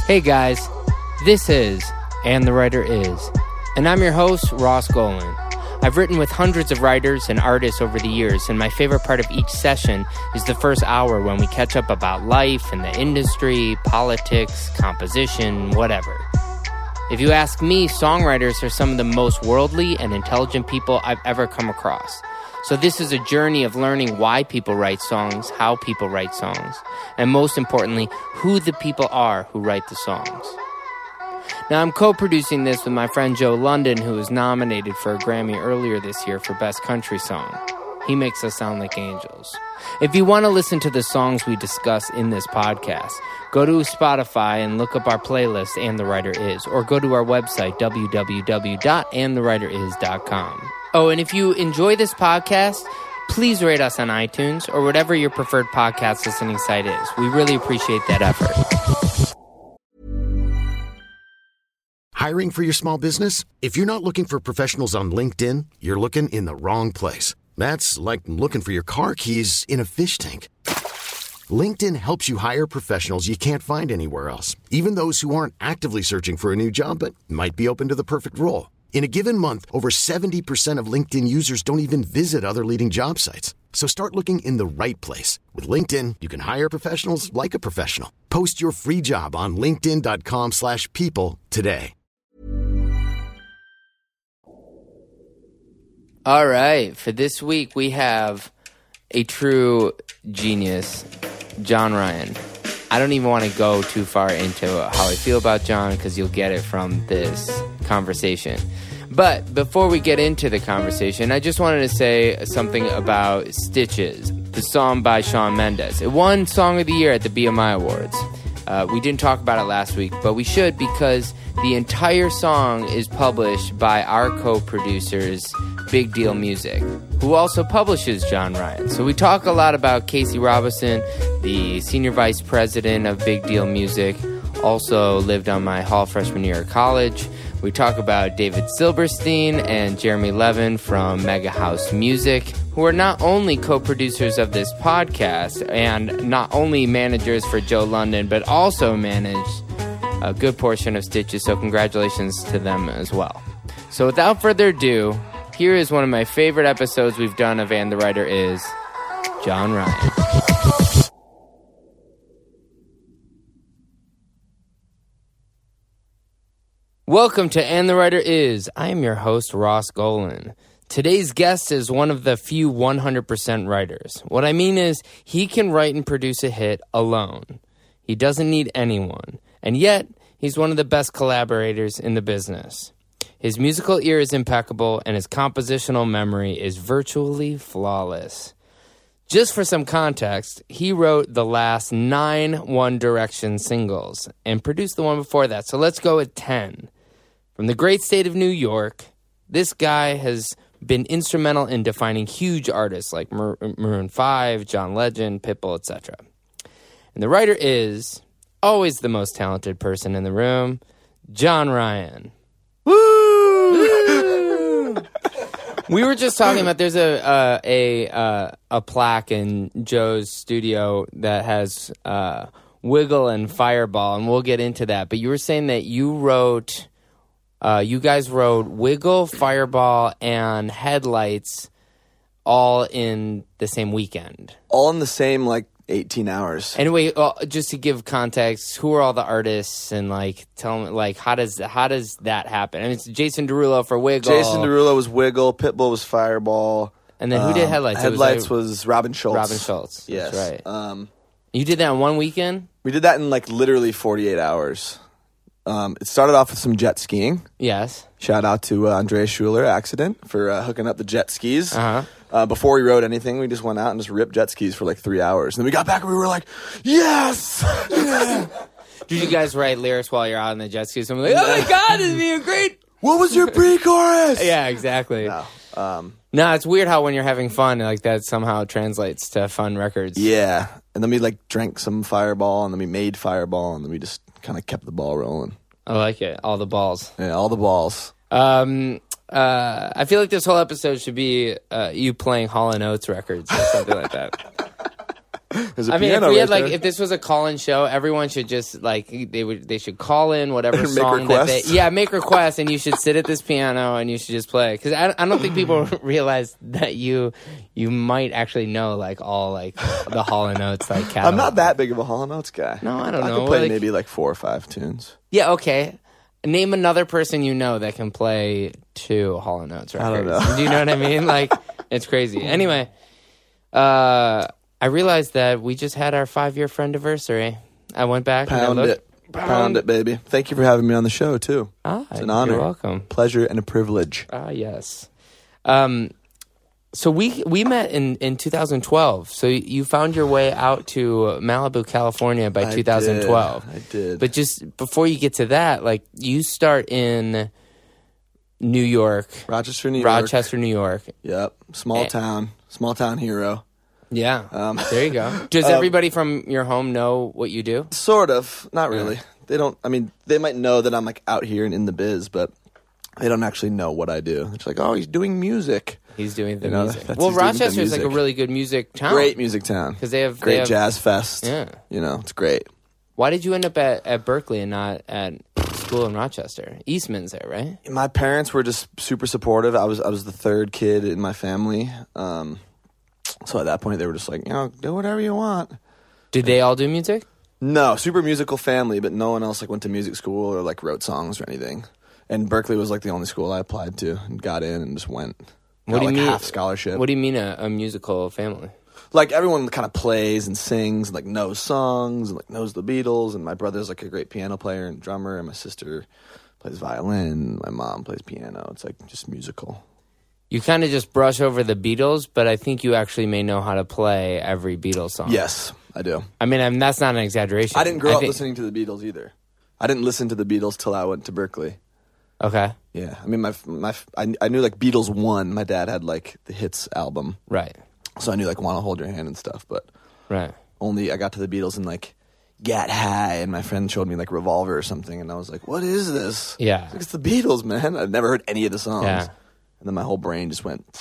Hey guys, this is And the Writer Is, and I'm your host, Ross Golan. I've written with hundreds of writers and artists over the years, and my favorite part of each session is the first hour when we catch up about life and the industry, politics, composition, whatever. If you ask me, songwriters are some of the most worldly and intelligent people I've ever come across. So this is a journey of learning why people write songs, how people write songs, and most importantly, who the people are who write the songs. Now, I'm co-producing this with my friend Joe London, who was nominated for a Grammy earlier this year for Best Country Song. He makes us sound like angels. If you want to listen to the songs we discuss in this podcast, go to Spotify and look up our playlist, And the Writer Is, or go to our website, www.andthewriteris.com. Oh, and if you enjoy this podcast, please rate us on iTunes or whatever your preferred podcast listening site is. We really appreciate that effort. Hiring for your small business? If you're not looking for professionals on LinkedIn, you're looking in the wrong place. That's like looking for your car keys in a fish tank. LinkedIn helps you hire professionals you can't find anywhere else, even those who aren't actively searching for a new job but might be open to the perfect role. In a given month, over 70% of LinkedIn users don't even visit other leading job sites. So start looking in the right place. With LinkedIn, you can hire professionals like a professional. Post your free job on linkedin.com/people today. All right, for this week, we have a true genius, John Ryan. I don't even want to go too far into how I feel about John because you'll get it from this conversation. But before we get into the conversation, I just wanted to say something about Stitches, the song by Shawn Mendes. It won Song of the Year at the BMI Awards. We didn't talk about it last week, but we should because the entire song is published by our co-producers, Big Deal Music, who also publishes John Ryan. So we talk a lot about Casey Robinson, the senior vice president of Big Deal Music, also lived on my hall freshman year of college. We talk about David Silverstein and Jeremy Levin from Mega House Music, who are not only co-producers of this podcast and not only managers for Joe London, but also manage a good portion of Stitches, so congratulations to them as well. So without further ado, here is one of my favorite episodes we've done of And the Writer Is, John Ryan. Welcome to And the Writer Is. I am your host, Ross Golan. Today's guest is one of the few 100% writers. What I mean is, he can write and produce a hit alone. He doesn't need anyone. And yet, he's one of the best collaborators in the business. His musical ear is impeccable, and his compositional memory is virtually flawless. Just for some context, he wrote the last 9 One Direction singles and produced the one before that. So let's go with 10. From the great state of New York, this guy has been instrumental in defining huge artists like Maroon 5, John Legend, Pitbull, etc. And the writer is always the most talented person in the room, John Ryan. Woo! We were just talking about there's a plaque in Joe's studio that has Wiggle and Fireball, and we'll get into that. But you were saying that you guys wrote Wiggle, Fireball, and Headlights all in the same weekend. All in the same, 18 hours. Anyway, just to give context, who are all the artists and tell me how does that happen? I mean, it's Jason Derulo for Wiggle. Jason Derulo was Wiggle. Pitbull was Fireball. And then who did Headlights? Headlights was Robin Schultz. Robin Schultz. Yes. That's right. You did that in one weekend? We did that in literally 48 hours. It started off with some jet skiing. Yes. Shout out to Andreas Schuler, Accident, for hooking up the jet skis. Uh-huh. Before we wrote anything, we just went out and just ripped jet skis for 3 hours. And then we got back and we were like, yes! Yeah. Did you guys write lyrics while you're out on the jet skis? I'm like, oh my God, this is being great. What was your pre-chorus? Yeah, exactly. No, it's weird how when you're having fun, that somehow translates to fun records. Yeah. And then we drank some Fireball, and then we made Fireball, and then we just kind of kept the ball rolling. I like it. All the balls. Yeah, all the balls. I feel like this whole episode should be you playing Hall & Oates records or something like that. There's a I mean, if piano we had right like, there. if this was a call-in show, everyone should just like they should call in whatever Make song that they requests? make requests, and you should sit at this piano and you should just play. Because I don't think people realize that you might actually know like all like the Hall & Oates like catalog. I'm not that big of a Hall & Oates guy. No, I don't I know. can play Like- maybe like 4 or 5 tunes. Yeah, okay. Name another person you know that can play 2 Hall & Oates records. I don't know. Do you know what I mean? Like, it's crazy. Anyway, I realized that we just had our 5-year friendiversary. I went back and I Pound looked. it. Pound it, baby. Thank you for having me on the show, too. It's an honor. You're welcome. Pleasure and a privilege. Yes. So we met in 2012. So you found your way out to Malibu, California by 2012. I did. But just before you get to that, like you start in New York, Rochester, New York. Rochester, New York. Yep. Small town hero. Yeah. There you go. Does everybody from your home know what you do? Sort of. Not really. They don't, I mean, they might know that I'm like out here and in the biz, but they don't actually know what I do. It's like, oh, he's doing music. He's doing the You know, music. that's- Well, he's doing the Rochester is like a music. really good music town. Great music town. 'Cause they have- great they have- jazz fest. Yeah. You know, it's great. Why did you end up at Berkeley and not at school in Rochester? Eastman's there, right? My parents were just super supportive. I was the third kid in my family. So at that point, they were just like, you know, do whatever you want. Did they all do music? No, super musical family, but no one else like went to music school or like wrote songs or anything. And Berkeley was like the only school I applied to and got in and just went. What do you like mean? half scholarship. What do you mean a musical family? Like everyone kind of plays and sings and like knows songs and like knows the Beatles. And my brother's like a great piano player and drummer, and my sister plays violin. My mom plays piano. It's like just musical. You kind of just brush over the Beatles, but I think you actually may know how to play every Beatles song. Yes, I do. I mean, that's not an exaggeration. I didn't grow up think- listening to the Beatles either. I didn't listen to the Beatles till I went to Berkeley. Okay. Yeah, I mean, I knew like Beatles 1. My dad had like the hits album, Right. so I knew like "Wanna Hold Your Hand" and stuff. But Right. only I got to the Beatles and like "Get High," and my friend showed me like "Revolver" or something, and I was like, "What is this?" Yeah. It's the Beatles, man. I'd never heard any of the songs. Yeah. And then my whole brain just went.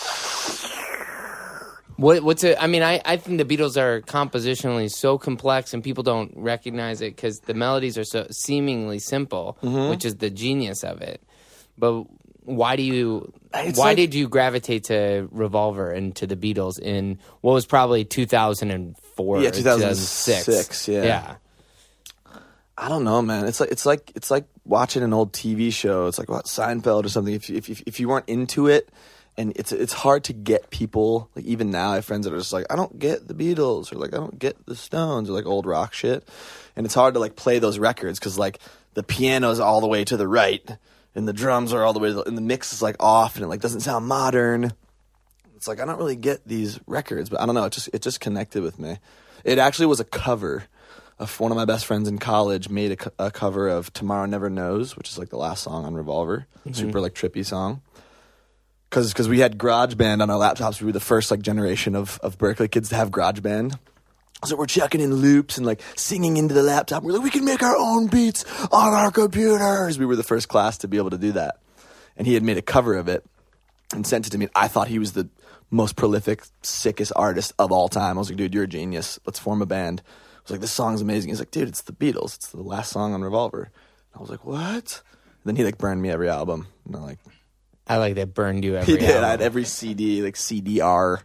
What's it? I mean, I think the Beatles are compositionally so complex, and people don't recognize it because the melodies are so seemingly simple, Mm-hmm. which is the genius of it. But why do you? It's Why like- did you gravitate to Revolver and to the Beatles in what was probably 2004? Yeah, or 2006, yeah. Yeah. I don't know, man. It's like watching an old TV show. It's like what Seinfeld or something. If you weren't into it, and it's hard to get people. Like even now, I have friends that are just like, I don't get the Beatles, or like I don't get the Stones, or like old rock shit. And it's hard to like play those records because like the piano's all the way to the right, and the drums are all the way, and the mix is like off, and it like doesn't sound modern. It's like I don't really get these records, but I don't know. It just connected with me. It actually was a cover. One of my best friends in college made a cover of "Tomorrow Never Knows," which is like the last song on Revolver. Super like trippy song. Because we had GarageBand on our laptops. We were the first like generation of Berkeley kids to have GarageBand. So we're chucking in loops and like singing into the laptop. We're like, we can make our own beats on our computers. We were the first class to be able to do that. And he had made a cover of it and sent it to me. I thought he was the most prolific, sickest artist of all time. I was like, dude, you're a genius. Let's form a band. I was like, this song's amazing. He's like, dude, it's the Beatles. It's the last song on Revolver. I was like, what? And then he like burned me every album. And I'm like, I like that burned you every he did. I album. had every CD, like CDR.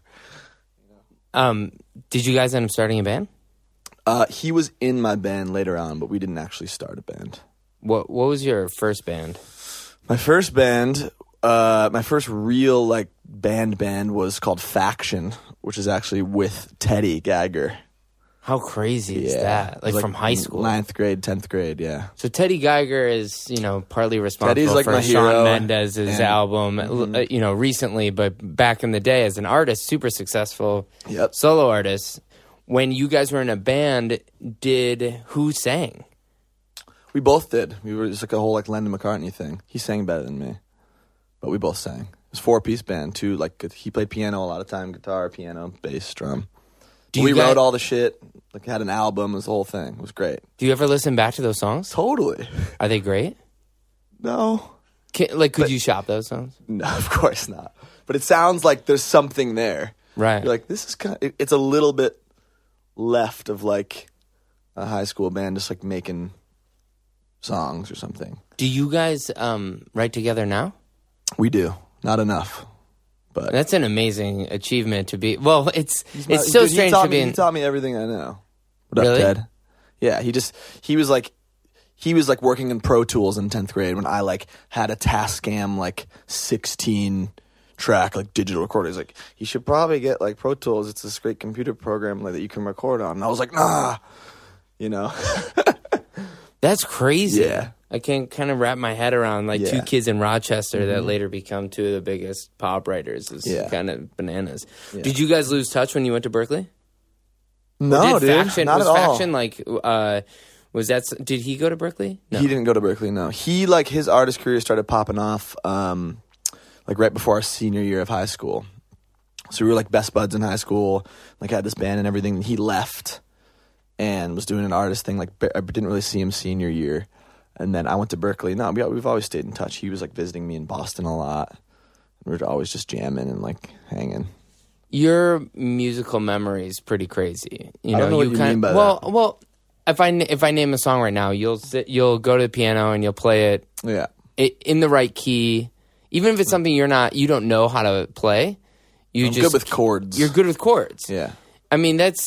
Did you guys end up starting a band? He was in my band later on, but we didn't actually start a band. What was your first band? My first band, my first real like band was called Faction, which is actually with Teddy Geiger. How crazy is Yeah. that? It Like was, from high school? 9th grade, 10th grade, yeah. So Teddy Geiger is, partly responsible Teddy's like for my Shawn hero, Mendes's and- album, recently, but back in the day as an artist, super successful Yep. solo artist. When you guys were in a band, who sang? We both did. We were just like a whole like Lennon McCartney thing. He sang better than me, but we both sang. It was 4-piece band too. Like he played piano a lot of time, guitar, piano, bass, drum. We wrote all the shit. Like had an album. It was the whole thing. It was great. Do you ever listen back to those songs? Totally. Are they great? No. Could you shop those songs? No, of course not. But it sounds like there's something there. Right. You're like, this is kind of, it's a little bit left of like a high school band, just like making songs or something. Do you guys write together now? We do. Not enough. But That's an amazing achievement to be. Well, it's my- so dude, strange to be in. He taught me everything I know. What Really? up, Ted? Yeah, he was like working in Pro Tools in 10th grade when I like had a Tascam like 16 track like digital recorder. He's like, you should probably get like Pro Tools. It's this great computer program like, that you can record on. And I was like, nah, you know. That's crazy. Yeah. I can kind of wrap my head around like two Yeah. kids in Rochester that later become two of the biggest pop writers. It's Yeah. kind of bananas. Yeah. Did you guys lose touch when you went to Berkeley? No, Did dude, Faction, not was at all. Faction like was that? Did he go to Berkeley? No. He didn't go to Berkeley. No, he like his artist career started popping off like right before our senior year of high school. So we were like best buds in high school. Like had this band and everything. He left and was doing an artist thing. Like I didn't really see him senior year. And then I went to Berkeley. No, we've always stayed in touch. He was like visiting me in Boston a lot. We were always just jamming and like hanging. Your musical memory is pretty crazy. You I don't know what you mean by that. Well, if I name a song right now, you'll go to the piano and you'll play it Yeah. in the right key, even if it's something you don't know how to play. I'm good with chords. You're good with chords. Yeah. I mean it's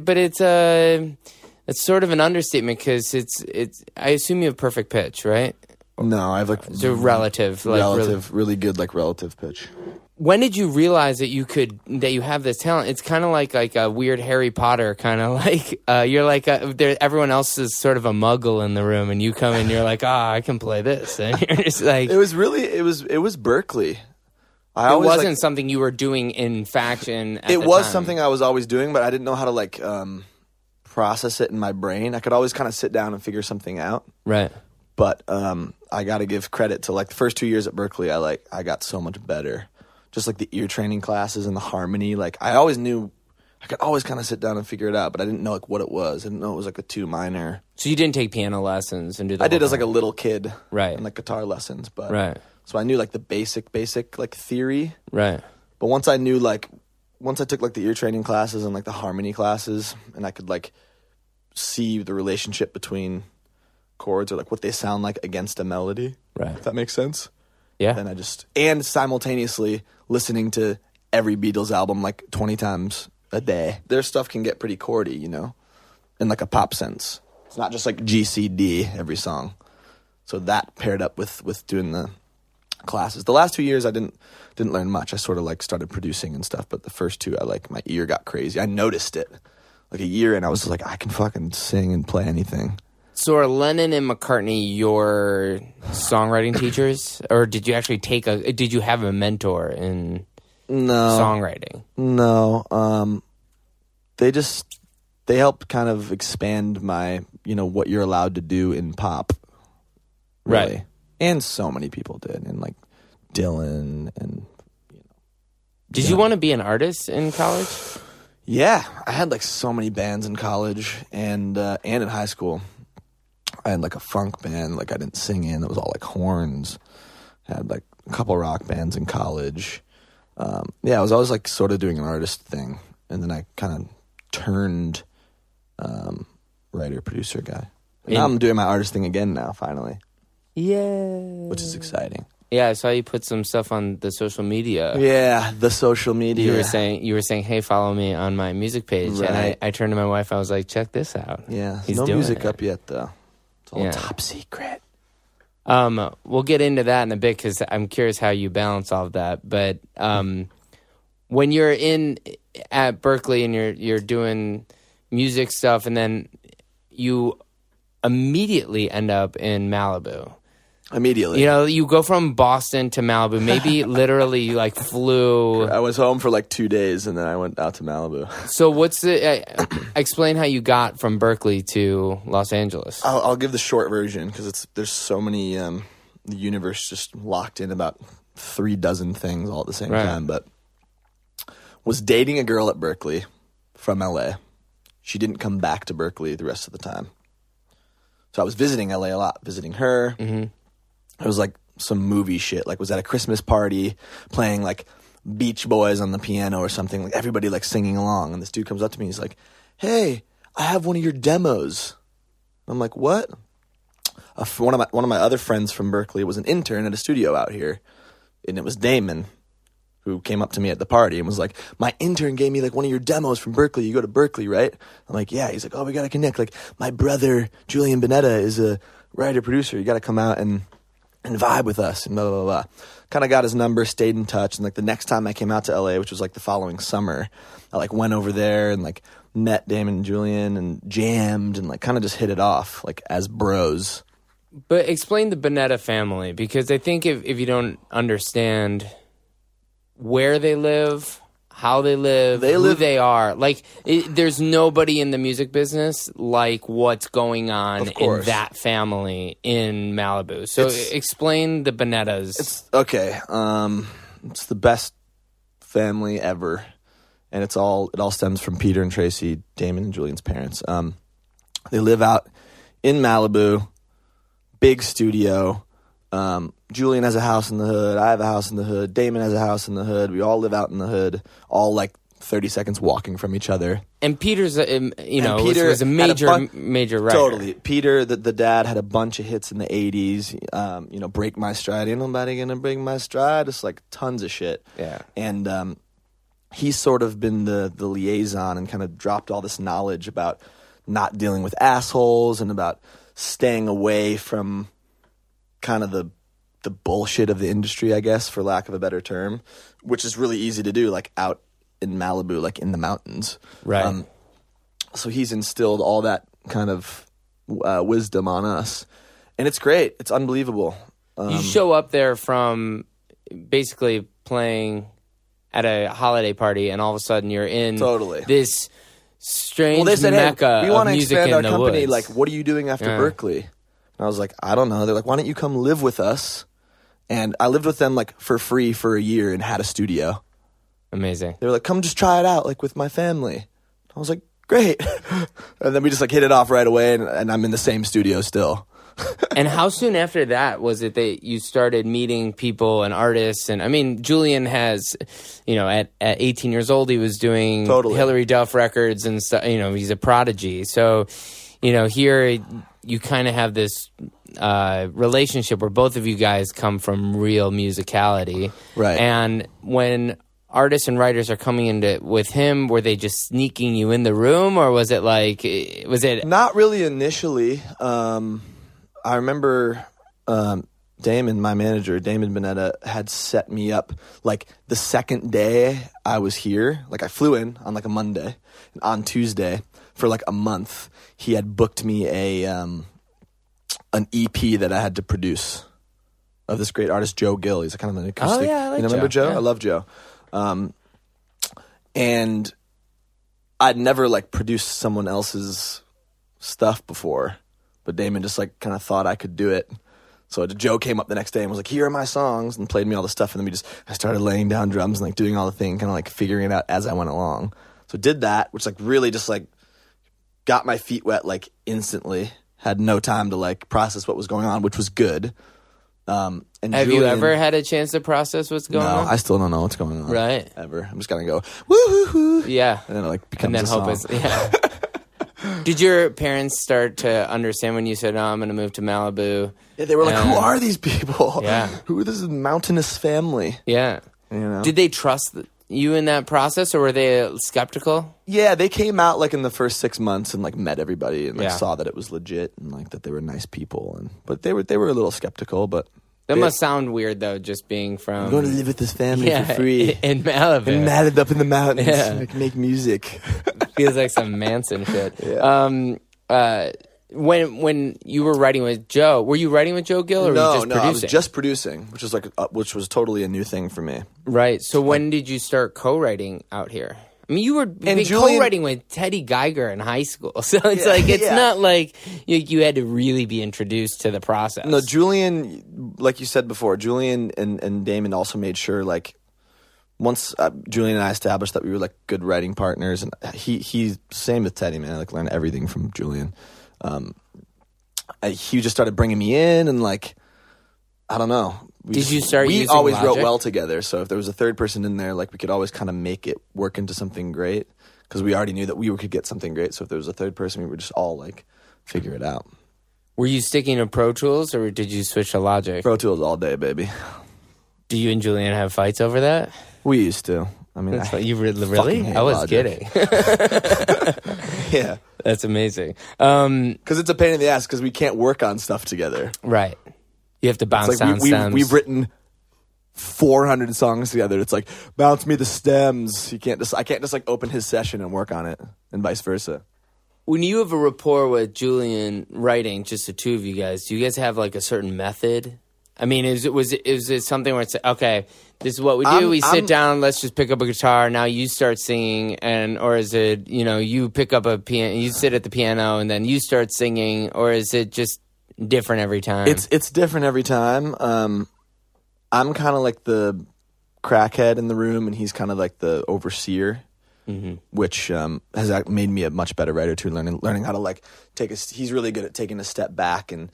sort of an understatement because it's. I assume you have perfect pitch, right? No, I have like It's a relative, really good like relative pitch. When did you realize that you have this talent? It's kind of like a weird Harry Potter kind of like you're like everyone else is sort of a muggle in the room, and you come in, you're like, I can play this, and you're just like It was Berkeley. it always, wasn't like, something you were doing in Faction. At it the was time. something I was always doing, but I didn't know how to like process it in my brain. I could always kind of sit down and figure something out. Right. But I got to give credit to like the first 2 years at Berkeley. I got so much better. Just like the ear training classes and the harmony. Like I always knew I could always kind of sit down and figure it out, but I didn't know like what it was. I didn't know it was like a 2 minor. So you didn't take piano lessons and do that? I did as like a little kid, Right. And like guitar lessons, but Right. So I knew like the basic like theory. Right. But once I took like the ear training classes and like the harmony classes, and I could like see the relationship between chords or like what they sound like against a melody. Right. If that makes sense. Yeah. Then and simultaneously listening to every Beatles album like 20 times a day. Their stuff can get pretty chordy, you know, in like a pop sense. It's not just like GCD every song. So that paired up with doing the classes. The last 2 years I didn't learn much. I sort of like started producing and stuff, but the first 2 my ear got crazy. I noticed it. Like a year in, I was just like, I can fucking sing and play anything. So are Lennon and McCartney your songwriting teachers, or did you actually did you have a mentor in songwriting? No. They helped kind of expand my, what you're allowed to do in pop. Really. Right. And so many people did, and like Dylan and Did you want to be an artist in college? yeah, I had like so many bands in college and in high school. I had like a funk band, like I didn't sing in. It was all like horns. I had like a couple rock bands in college. I was always like sort of doing an artist thing, and then I kind of turned writer producer guy. And now I'm doing my artist thing again now, finally, which is exciting. Yeah, I saw you put some stuff on the social media. Yeah, the social media. You were saying, hey, follow me on my music page, Right. and I turned to my wife. I was like, check this out. Yeah, He's no doing music it. up yet though. It's all Yeah. top secret. We'll get into that in a bit because I'm curious how you balance all of that. But when you're at Berkeley and you're doing music stuff, and then you immediately end up in Malibu. Immediately. You go from Boston to Malibu. Maybe literally you like flew. I was home for like 2 days, and then I went out to Malibu. So what's explain how you got from Berkeley to Los Angeles? I'll give the short version because there's so many the universe just locked in about 36 things all at the same Right. time. But was dating a girl at Berkeley from LA. She didn't come back to Berkeley the rest of the time, so I was visiting LA a lot, visiting her. Mm-hmm. It was like some movie shit. Like was at a Christmas party playing like Beach Boys on the piano or something. Like everybody like singing along, and this dude comes up to me. He's like, hey, I have one of your demos. I'm like, what? One of my other friends from Berkeley was an intern at a studio out here, and it was Damon, who came up to me at the party and was like, my intern gave me like one of your demos from Berkeley. You go to Berkeley, right? I'm like, yeah. He's like, oh, we got to connect. Like, my brother, Julian Bonetta, is a writer-producer. You got to come out and vibe with us and blah, blah, blah, blah. Kind of got his number, stayed in touch. And like the next time I came out to LA, which was like the following summer, I like went over there and like met Damon and Julian and jammed and like kind of just hit it off like as bros. But explain the Bonetta family, because I think if you don't understand where they live, how they live, who they are, like there's nobody in the music business like what's going on in that family in Malibu. So explain the Bonettas. It's okay. It's the best family ever, and it all stems from Peter and Tracy, Damon and Julian's parents. They live out in Malibu. Big studio. Julian has a house in the hood. I have a house in the hood. Damon has a house in the hood. We all live out in the hood, all like 30 seconds walking from each other. And Peter's, Peter was a major writer. Totally. Peter, the dad, had a bunch of hits in the 80s. Break My Stride. Ain't nobody gonna break my stride. It's like tons of shit. Yeah. And he's sort of been the liaison and kind of dropped all this knowledge about not dealing with assholes and about staying away from kind of the bullshit of the industry, I guess, for lack of a better term, which is really easy to do, like out in Malibu, like in the mountains. Right. So he's instilled all that kind of wisdom on us. And it's great. It's unbelievable. You show up there from basically playing at a holiday party, and all of a sudden you're in this strange mecca we want of to music expand in our the company. woods. Like, what are you doing after Berkeley? And I was like, I don't know. They're like, why don't you come live with us? And I lived with them like for free for a year and had a studio. Amazing. They were like, come just try it out, like with my family. I was like, great. And then we just like hit it off right away, and I'm in the same studio still. And how soon after that was it that you started meeting people and artists? And I mean, Julian has, at 18 years old, he was doing Hillary Duff records and stuff. He's a prodigy. So, here you kind of have this relationship where both of you guys come from real musicality. Right. And when artists and writers are coming into with him, were they just sneaking you in the room, or was it not really initially? I remember Damon, my manager, Damon Bonetta, had set me up like the second day I was here. Like I flew in on like a Monday, and on Tuesday for like a month, he had booked me an EP that I had to produce of this great artist, Joe Gill. He's a kind of an acoustic. Oh yeah, I like remember Joe? Yeah. I love Joe. And I'd never like produced someone else's stuff before. But Damon just like kind of thought I could do it. So Joe came up the next day and was like, here are my songs, and played me all the stuff. And then I started laying down drums and like doing all the thing, kind of like figuring it out as I went along. So did that, which like really just like got my feet wet like instantly. Had no time to like process what was going on, which was good. And have you ever had a chance to process what's going on? No, I still don't know what's going on. Right. Ever. I'm just gonna go, woo-hoo-hoo. Yeah. And then it like becomes a song. Did your parents start to understand when you said, I'm going to move to Malibu? Yeah, they were like, who are these people? Yeah. Who are this mountainous family? Yeah. Did they trust you in that process, or were they skeptical? Yeah, they came out like in the first 6 months and like met everybody and like saw that it was legit and like that they were nice people. But they were a little skeptical, but... That must sound weird, though, just being from... I'm going to live with this family for free. In Malibu. And matted up in the mountains. Yeah. Make music. Feels like some Manson shit. Yeah. When you were writing with Joe, were you writing with Joe Gill, or were you just producing? I was just producing, which was totally a new thing for me. Right. So when did you start co-writing out here? I mean, you were co-writing with Teddy Geiger in high school, so it's not like you had to really be introduced to the process. No, Julian, like you said before, Julian and Damon also made sure, like, once Julian and I established that we were like good writing partners, and he's same with Teddy, man. I like learned everything from Julian. He just started bringing me in, and like, I don't know, Did you start We using always Logic? wrote well together, so if there was a third person in there, like we could always kind of make it work into something great because we already knew that we could get something great. So if there was a third person, we would just all like figure it out. Were you sticking to Pro Tools or did you switch to Logic? Pro Tools all day, baby. Do you and Julian have fights over that? We used to. I mean, You really? fucking hate I was Logic. kidding. Yeah, That's amazing. because it's a pain in the ass because we can't work on stuff together. Right. You have to bounce It's like sound stems. we've written 400 songs together. It's like bounce me the stems. I can't just like open his session and work on it, and vice versa. When you have a rapport with Julian writing, just the two of you guys, do you guys have like a certain method? I mean, is it something where it's like, okay, this is what we do. We sit down, let's just pick up a guitar. Now you start singing, or is it, you pick up a piano, you sit at the piano, and then you start singing, or is it just different every time? It's different every time. I'm kind of like the crackhead in the room, and he's kind of like the overseer, which has made me a much better writer too. Learning how to like he's really good at taking a step back and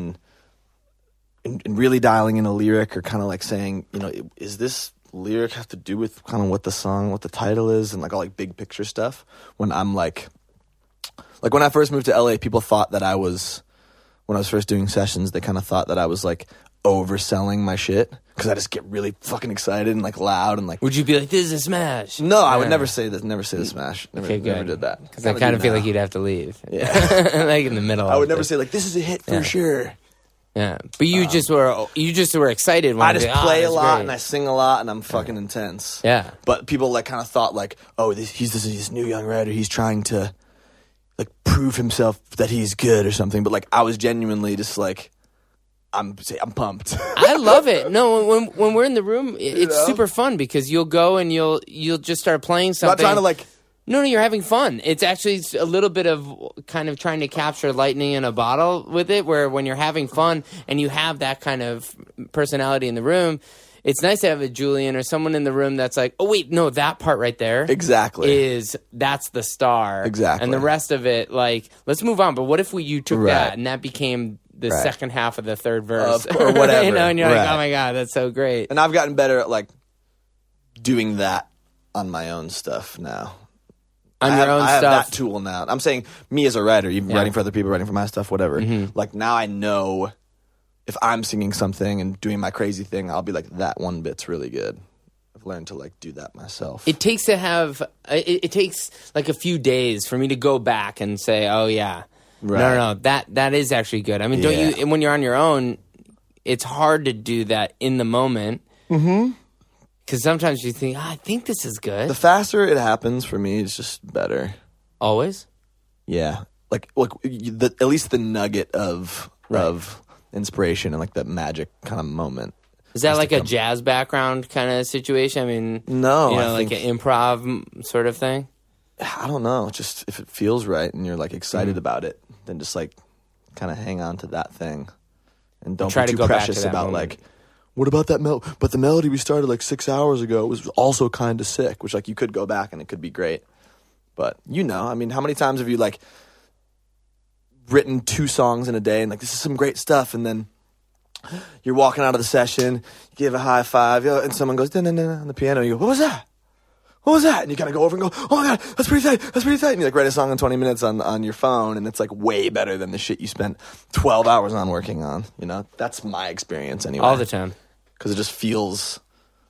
really dialing in a lyric, or kind of like saying, is this lyric have to do with kind of what the title is, and like all like big picture stuff. When I'm like when I first moved to LA, people thought that when I was first doing sessions, they kind of thought that I was like overselling my shit because I just get really fucking excited and like loud and like. Would you be like, this is a smash? No, I would never say this. Never say the smash. Never did that. Because I kind of feel like you'd have to leave. Yeah, like in the middle. I would never say like this is a hit for sure. Yeah, but you just were excited. When I just play a lot great. and I sing a lot and I'm fucking intense. Yeah, but people like kind of thought like, oh, he's this new young writer. He's trying to like prove himself that he's good or something. But like I was genuinely just like, I'm pumped. I love it. No, when we're in the room, it's super fun because you'll go and you'll just start playing something. Not trying to like. No, you're having fun. It's actually a little bit of kind of trying to capture lightning in a bottle with it, where when you're having fun and you have that kind of personality in the room, it's nice to have a Julian or someone in the room that's like, oh, wait, no, that part right there that's the star. Exactly. And the rest of it, like, let's move on. But what if you took Right. that and that became the second half of the third verse? Or whatever. And you're Right. like, oh, my God, that's so great. And I've gotten better at like doing that on my own stuff now. On your own I have stuff. that tool now. I'm saying me as a writer, even writing for other people, writing for my stuff, whatever. Like now I know if I'm singing something and doing my crazy thing, I'll be like, that one bit's really good. I've learned to like do that myself. It takes to have it takes like a few days for me to go back and say, oh yeah, Right. no, that is actually good. I mean, don't you? When you're on your own, it's hard to do that in the moment. Mm-hmm. Because sometimes you think, I think this is good. The faster it happens for me, it's just better. Always? Yeah. Like at least the nugget of inspiration and like that magic kind of moment. Is that like a jazz background kind of situation? I mean, No, I like think- an improv sort of thing? I don't know. Just if it feels right and you're like excited about it, then just like kind of hang on to that thing. And don't Try be to too go back to precious that about moment. like, what about that but the melody we started like 6 hours ago was also kind of sick, which like you could go back and it could be great. But I mean, how many times have you like written 2 songs in a day and like, this is some great stuff, and then you're walking out of the session, you give a high five, and someone goes, on the piano, and you go, what was that? What was that? And you kind of go over and go, oh my God, that's pretty tight. And you like write a song in 20 minutes on your phone, and it's like way better than the shit you spent 12 hours on working on. That's my experience anyway. All the time. Because it just feels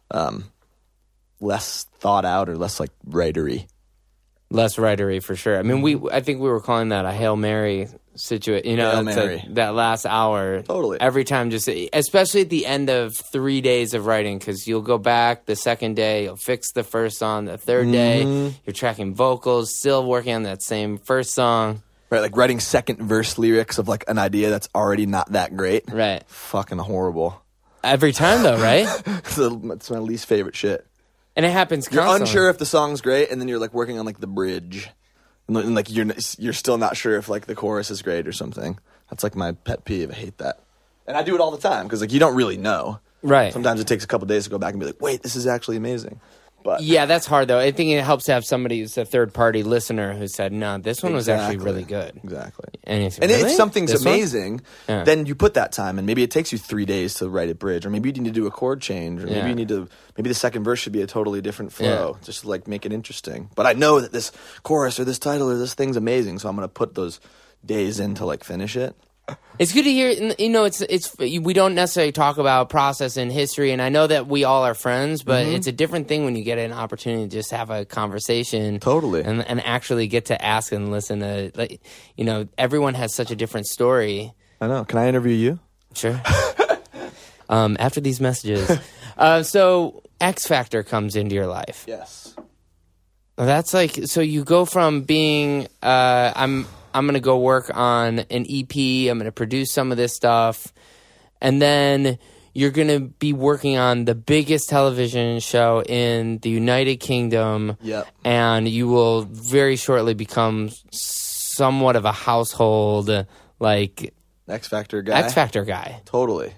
less thought out or less like writery. Less writery for sure. I mean, I think we were calling that a Hail Mary situation. Hail it's Mary. like that last hour. Totally. Every time, just especially at the end of 3 days of writing, because you'll go back the second day, you'll fix the first song. The third day, you're tracking vocals, still working on that same first song. Right, like writing second verse lyrics of like an idea that's already not that great. Right. Fucking horrible. Every time, though, right? It's my least favorite shit. And it happens You're constantly. unsure if the song's great, and then you're like working on like the bridge, and like you're still not sure if like the chorus is great or something. That's like my pet peeve. I hate that, and I do it all the time because like you don't really know. Right. Sometimes it takes a couple days to go back and be like, wait, this is actually amazing. But yeah, that's hard though. I think it helps to have somebody who's a third party listener who said, "No, this one was actually really good." Exactly. And, you say, And really? if something's This one? amazing, Yeah. then you put that time, and maybe it takes you 3 days to write a bridge, or maybe you need to do a chord change, or maybe Yeah. you need to. Maybe the second verse should be a totally different flow, just to like make it interesting. But I know that this chorus or this title or this thing's amazing, so I'm gonna put those days in to like finish it. It's good to hear. You know, it's we don't necessarily talk about process and history, and I know that we all are friends, but it's a different thing when you get an opportunity to just have a conversation, Totally. and actually get to ask and listen to. Like, you know, everyone has such a different story. I know. Can I interview you? Sure. After these messages, so X Factor comes into your life. Yes. That's like, so you go from being I'm going to go work on an EP, I'm going to produce some of this stuff, and then you're going to be working on the biggest television show in the United Kingdom, Yep. and you will very shortly become somewhat of a household, like, X Factor guy. X Factor guy. Totally.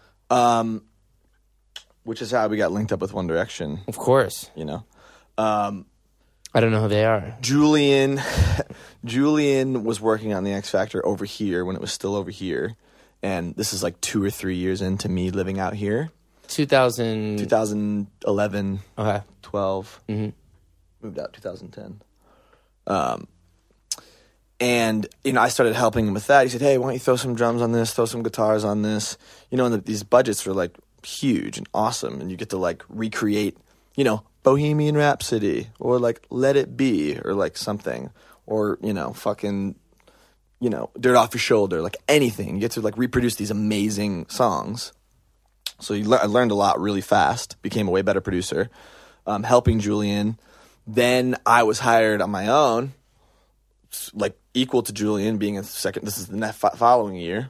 Which is how we got linked up with One Direction, Of course. you know. I don't know who they are. Julian was working on the X Factor over here when it was still over here. And this is like 2 or 3 years into me living out here. 2000. 2011, Okay. 12. Moved out 2010. And, you know, I started helping him with that. He said, hey, why don't you throw some drums on this, throw some guitars on this. You know, and these budgets are like huge and awesome. And you get to like recreate, you know, Bohemian Rhapsody or like Let It Be or like something. Or, you know, fucking, you know, Dirt Off Your Shoulder, like anything. You get to like reproduce these amazing songs. So I learned a lot really fast, became a way better producer, helping Julian. Then I was hired on my own, like equal to Julian, being a second. This is the following year.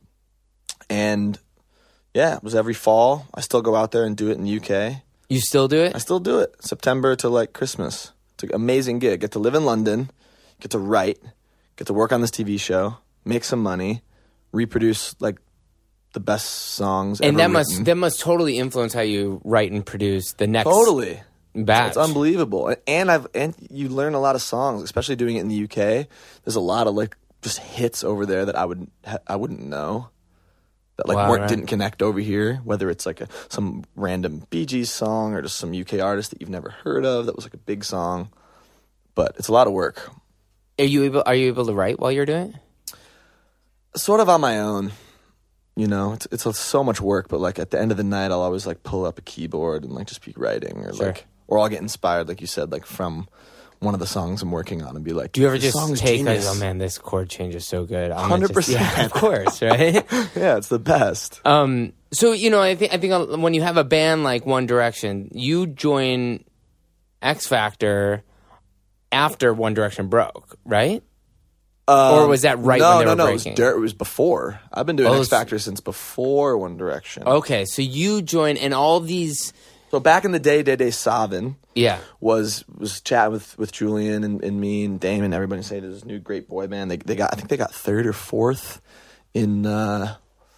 And yeah, it was every fall. I still go out there and do it in the UK. You still do it? I still do it. September to like Christmas. It's an amazing gig. Get to live in London, get to write, get to work on this TV show, make some money, reproduce like the best songs And ever that written. must totally influence how you write and produce the next Totally. batch. It's unbelievable. And you learn a lot of songs, especially doing it in the UK. There's a lot of like just hits over there that I wouldn't know. That like Wow, right. didn't connect over here, whether it's like some random Bee Gees song or just some UK artist that you've never heard of that was like a big song. But it's a lot of work. Are you able to write while you're doing it? Sort of on my own. You know, it's so much work, but like at the end of the night I'll always like pull up a keyboard and like just be writing or Sure. like or I'll get inspired, like you said, like from one of the songs I'm working on and be like, Do you ever "This just song is take like, genius." oh man, this chord change is so good. I'm gonna just- 100%. Yeah, of course, right? Yeah, it's the best. So you know, I think when you have a band like One Direction, you join X Factor after One Direction broke, right? Or was that right when they were breaking? It was before. I've been doing Oh, X Factor since before One Direction. Okay, so you join, and all these, So back in the day, Day Savin yeah, was chatting with Julian and me and Damon. Everybody saying there's this new great boy band. I think they got third or fourth in the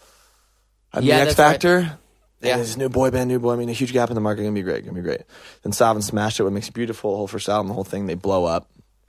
X that's Factor. right. Yeah. There's this new boy band. I mean, a huge gap in the market. Gonna be great. Then Savin smashed it. What Makes You Beautiful, the whole first album, the whole thing. They blow up.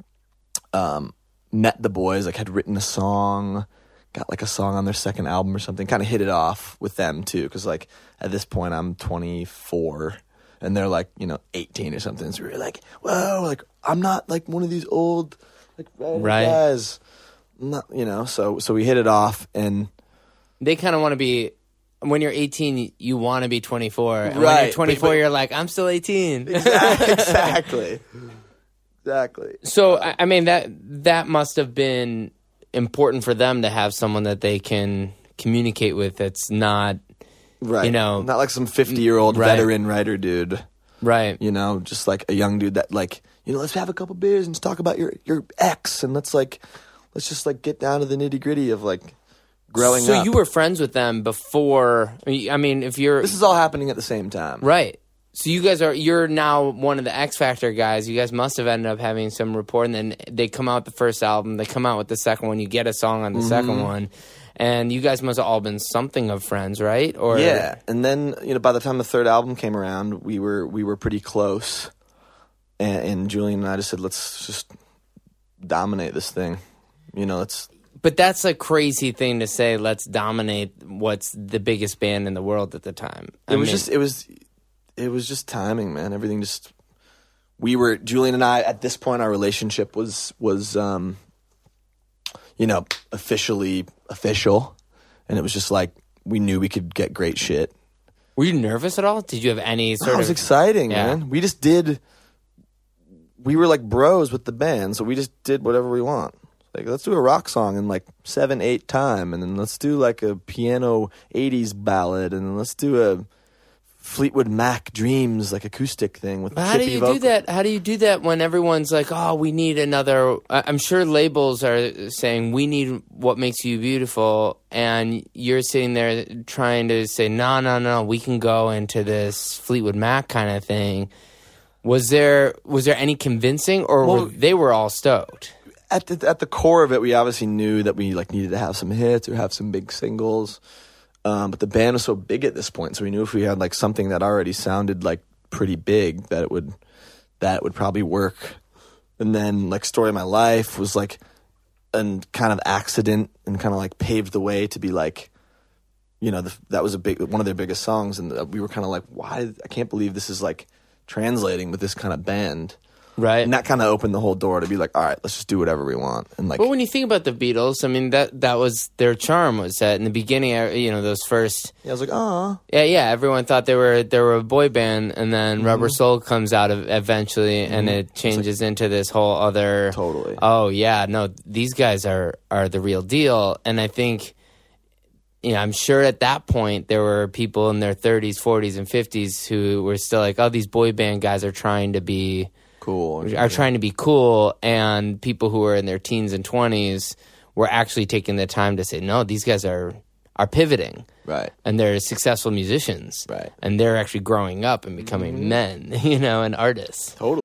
Met the boys, like had written a song, got like a song on their second album or something. Kind of hit it off with them too, because like at this point I'm 24 and they're like 18 or something. So we were like, whoa, like I'm not like one of these old like Right. guys. I'm not, so we hit it off and they kind of want to be. When you're 18, you want to be 24. And when Right, you're 24, but- you're like, I'm still 18. exactly. So, I mean, that must have been important for them to have someone that they can communicate with that's not, Right. not like some 50-year-old Right. veteran writer dude. right. Just like a young dude that like, let's have a couple beers and talk about your ex and let's just like get down to the nitty-gritty of like growing up. So you were friends with them before, I mean, if you're... This is all happening at the same time. Right. So you're now one of the X Factor guys. You guys must have ended up having some rapport, and then they come out with the first album, they come out with the second one, you get a song on the second one, and you guys must have all been something of friends, right? Or Yeah. And then, by the time the third album came around, we were pretty close. and Julian and I just said, let's just dominate this thing. Let's. But that's a crazy thing to say. Let's dominate what's the biggest band in the world at the time. It was just timing, man. Everything just. Julian and I at this point, our relationship was officially official, and it was just like we knew we could get great shit. Were you nervous at all? Did you have any sort of... It was exciting, man. We just did... We were like bros with the band, so we just did whatever we want. Like, let's do a rock song in like 7/8 time, and then let's do like a piano 80s ballad, and then let's do a Fleetwood Mac Dreams like acoustic thing with How do you do that? How do you do that when everyone's like, oh, we need another... I'm sure labels are saying, we need what makes you beautiful, and you're sitting there trying to say, no, we can go into this Fleetwood Mac kind of thing. Was there any convincing, or they were all stoked? At the core of it, we obviously knew that we like needed to have some hits or have some big singles. But the band was so big at this point, so we knew if we had like something that already sounded like pretty big, that it would probably work. And then like Story of My Life was like a kind of accident and kind of like paved the way to be like, that was one of their biggest songs, and we were kind of like, why? I can't believe this is like translating with this kind of band. Right. And that kind of opened the whole door to be like, all right, let's just do whatever we want. And like, but when you think about the Beatles, I mean, that was their charm, was that in the beginning, those first... Yeah, I was like, oh. Yeah, everyone thought they were a boy band, and then Rubber Soul comes out eventually, and it changes into this whole other... Totally. Oh, yeah, no, these guys are the real deal. And I think, I'm sure at that point, there were people in their 30s, 40s, and 50s who were still like, oh, these boy band guys are trying to be... trying to be cool, and people who were in their teens and 20s were actually taking the time to say, no, these guys are pivoting. Right. And they're successful musicians. Right. And they're actually growing up and becoming men, and artists. Totally.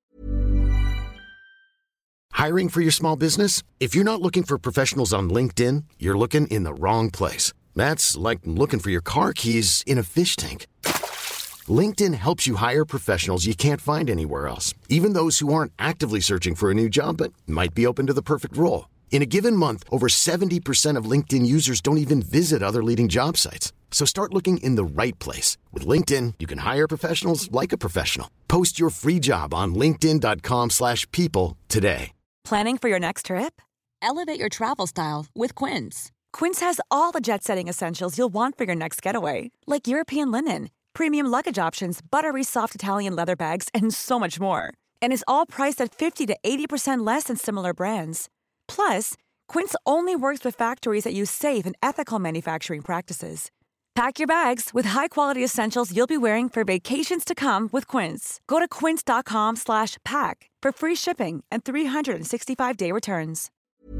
Hiring for your small business? If you're not looking for professionals on LinkedIn, you're looking in the wrong place. That's like looking for your car keys in a fish tank. LinkedIn helps you hire professionals you can't find anywhere else, even those who aren't actively searching for a new job but might be open to the perfect role. In a given month, over 70% of LinkedIn users don't even visit other leading job sites. So start looking in the right place. With LinkedIn, you can hire professionals like a professional. Post your free job on linkedin.com/people today. Planning for your next trip? Elevate your travel style with Quince. Quince has all the jet-setting essentials you'll want for your next getaway, like European linen, premium luggage options, buttery soft Italian leather bags, and so much more. And is all priced at 50 to 80% less than similar brands. Plus, Quince only works with factories that use safe and ethical manufacturing practices. Pack your bags with high-quality essentials you'll be wearing for vacations to come with Quince. Go to quince.com/pack for free shipping and 365-day returns.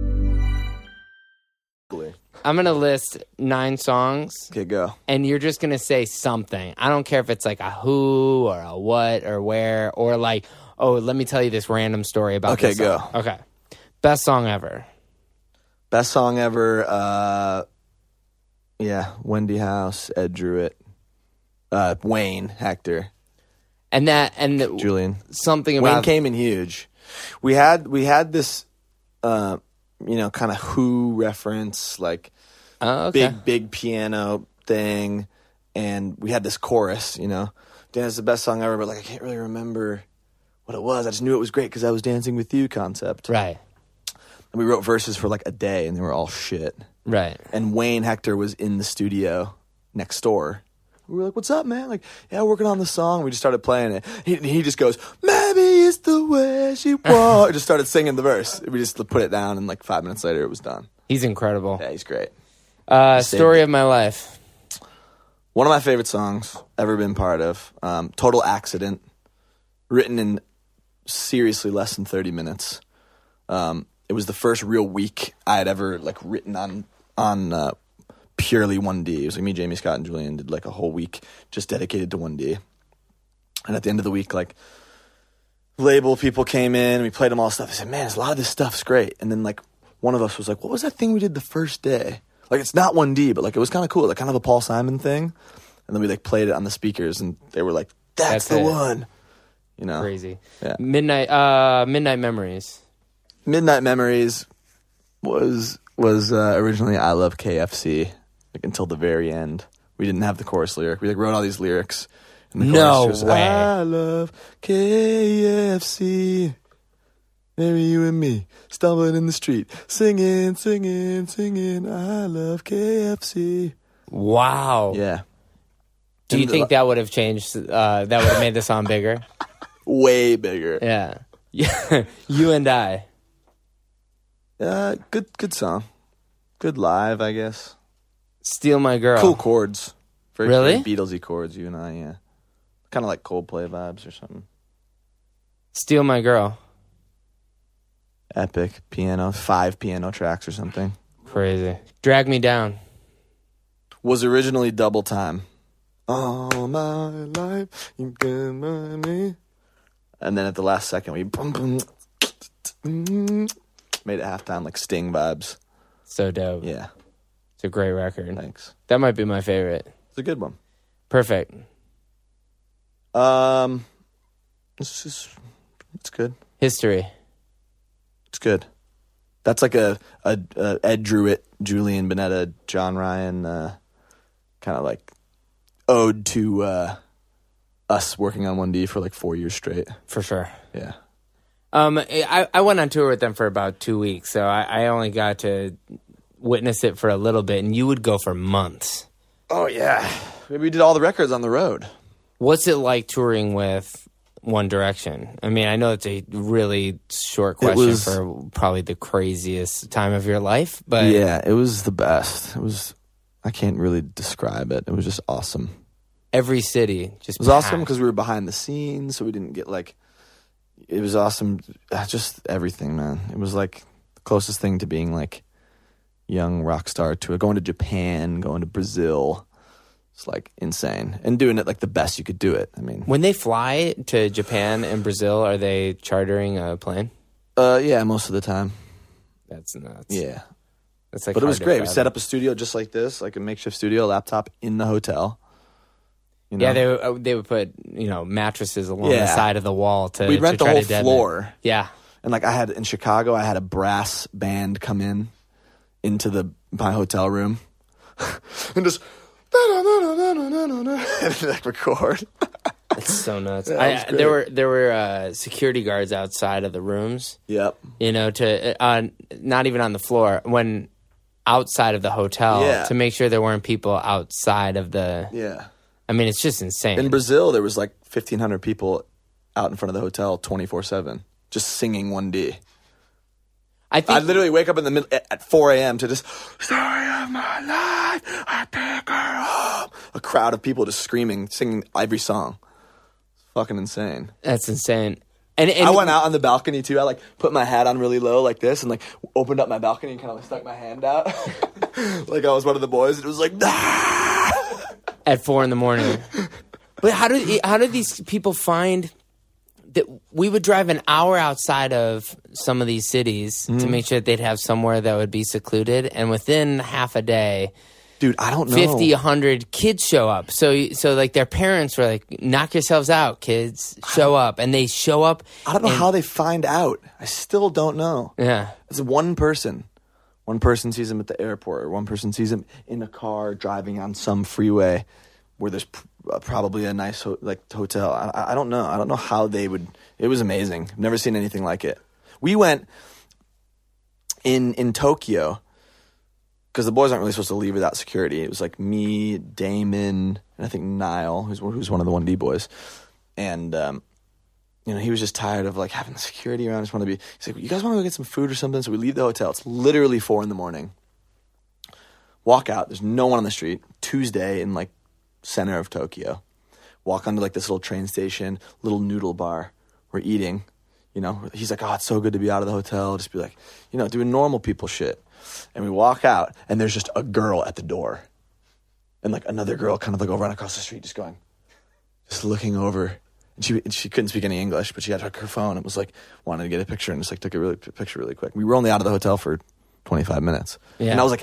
I'm going to list 9 songs. Okay, go. And you're just going to say something. I don't care if it's like a who or a what or where or like, oh, let me tell you this random story about this song. Go. Okay. Best song ever. Best song ever. Wendy House, Ed Druitt, Wayne, Hector. And Julian. Something about... Wayne came in huge. We had this... kind of Who reference, like big piano thing, and we had this chorus, Dan, it's the best song ever, but like I can't really remember what it was. I just knew it was great because I was dancing with you concept. Right. And we wrote verses for like a day, and they were all shit. Right. And Wayne Hector was in the studio next door. We were like, what's up, man? Like, yeah, working on the song. We just started playing it. He just goes, maybe it's the way she walks. Just started singing the verse. We just put it down, and like 5 minutes later, it was done. He's incredible. Yeah, he's great. Story of My Life. One of my favorite songs ever been part of. Total Accident. Written in seriously less than 30 minutes. It was the first real week I had ever like written on purely 1D. It was like me, Jamie Scott, and Julian did like a whole week just dedicated to 1D. And at the end of the week, like label people came in, we played them all stuff. They said, man, a lot of this stuff's great. And then like one of us was like, what was that thing we did the first day? Like it's not 1D, but like it was kind of cool, like kind of a Paul Simon thing. And then we like played it on the speakers, and they were like, that's the one. You know, Crazy. Yeah. Midnight Memories. Midnight Memories was originally I Love KFC, like until the very end. We didn't have the chorus lyric. We like wrote all these lyrics. And the No chorus was, way. I love KFC. Maybe you and me stumbling in the street, singing, singing, singing. I love KFC. Wow. Yeah. Do you think that would have changed? That would have made the song bigger? Way bigger. Yeah. Yeah. You and I. Good song. Good live, I guess. Steal My Girl. Cool chords. Really? Very Beatlesy chords, you and I, yeah. Kind of like Coldplay vibes or something. Steal My Girl. Epic piano, 5 piano tracks or something. Crazy. Drag Me Down. Was originally double time. All my life, you can mind me. And then at the last second, we boom, boom, made it halftime like Sting vibes. So dope. Yeah, It's a great record. thanks. That might be my favorite. It's a good one. Perfect. It's good. History. It's good. That's like a Ed Druitt, Julian Bonetta, John Ryan kind of like ode to us working on 1D for like 4 years straight. For sure. Yeah. I went on tour with them for about 2 weeks, so I only got to witness it for a little bit, and you would go for months. Oh yeah. We did all the records on the road. What's it like touring with One Direction? I mean, I know it's a really short question for probably the craziest time of your life, but Yeah, it was the best. I can't really describe it. It was just awesome. every city just It was awesome because we were behind the scenes, so we didn't get like. It was awesome, just everything, man. It was like the closest thing to being like young rock star to going to Japan, going to Brazil. It's like insane, and doing it like the best you could do it. I mean, When they fly to Japan and Brazil, are they chartering a plane? yeah, most of the time, That's nuts. yeah. That's like But it was hard to great. We fathom. set up a studio just like this, like a makeshift studio, a laptop in the hotel. You know? Yeah, they would put mattresses along the side of the wall to. We'd rent to the try whole to deaden it. floor. Yeah, And like in Chicago, I had a brass band come into my hotel room and just and like record. it's so nuts. Yeah, it was great. There were security guards outside of the rooms. Yep. To not even on the floor when outside of the hotel to make sure there weren't people outside of the. Yeah. I mean, it's just insane. In Brazil, there was like 1,500 people out in front of the hotel 24/7, just singing 1D. I think I'd literally wake up in the middle at 4 a.m. to just story of my life. I pick her up. A crowd of people just screaming, singing every song. It's fucking insane. that's insane. And I went out on the balcony too. I like put my hat on really low like this and like opened up my balcony and kind of like stuck my hand out like I was one of the boys. And it was like at 4 a.m. But how do these people find that we would drive an hour outside of some of these cities to make sure that they'd have somewhere that would be secluded, and within half a day, dude, I don't know. 50, 100 kids show up. So like their parents were like, "Knock yourselves out, kids! Show up!" And they show up. I don't know how they find out. I still don't know. Yeah, It's one person. One person sees him at the airport, or one person sees him in a car driving on some freeway where there's probably a nice hotel. I don't know. I don't know how they would. It was amazing. I've never seen anything like it. We went in Tokyo because the boys aren't really supposed to leave without security. It was like me, Damon, and I think Niall, who's one of the 1D boys, and he was just tired of like having the security around. Just want to be. He's like, "You guys want to go get some food or something?" So we leave the hotel. It's literally 4 a.m. Walk out. There's no one on the street. Tuesday in like center of Tokyo. Walk onto like this little train station, little noodle bar. We're eating. He's like, "Oh, it's so good to be out of the hotel." Just be like, doing normal people shit. And we walk out, and there's just a girl at the door, and like another girl kind of like over and across the street, just looking over. And she couldn't speak any English, but she had her phone and was like wanted to get a picture and just like took a picture really quick. We were only out of the hotel for 25 minutes, and I was like,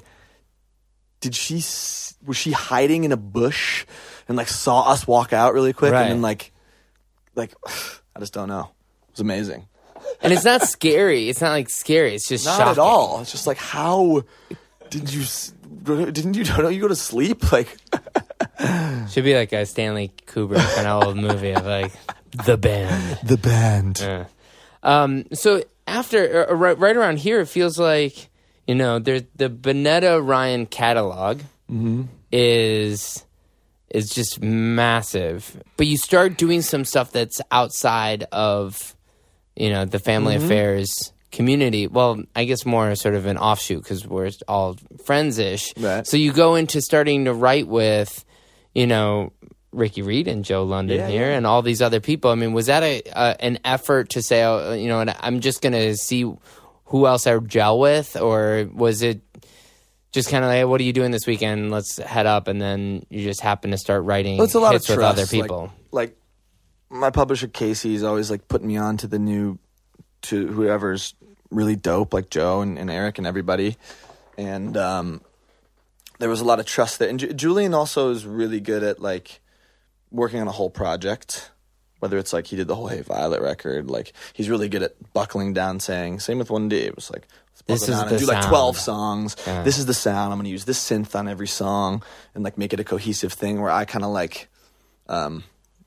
was she hiding in a bush and like saw us walk out really quick, right. and then like I just don't know. It was amazing. And it's not scary. It's not like scary. It's just Not shocking. at all. It's just like, how didn't you know you go to sleep? Like, Should be like a Stanley Kubrick kind of old movie of like the band. the band. So after right around here, it feels like there's the Bonetta Ryan catalog is just massive, but you start doing some stuff that's outside of the Family Affairs community. Well, I guess more sort of an offshoot because we're all friends-ish. Right. So you go into starting to write with Ricky Reed and Joe London here and all these other people. I mean, was that an effort to say, and I'm just going to see who else I gel with, or was it just kind of like, hey, what are you doing this weekend? Let's head up, and then you just happen to start writing It's a lot hits of with trust. other people. Like my publisher Casey is always like putting me on to whoever's really dope, like Joe and Eric and everybody. And there was a lot of trust there. And Julian also is really good at like working on a whole project. Whether it's like he did the whole Hey Violet record, like he's really good at buckling down, saying, same with 1D. It was like, This is down the and do like sound. 12 songs. Yeah. This is the sound. I'm going to use this synth on every song and like make it a cohesive thing where I kind of like am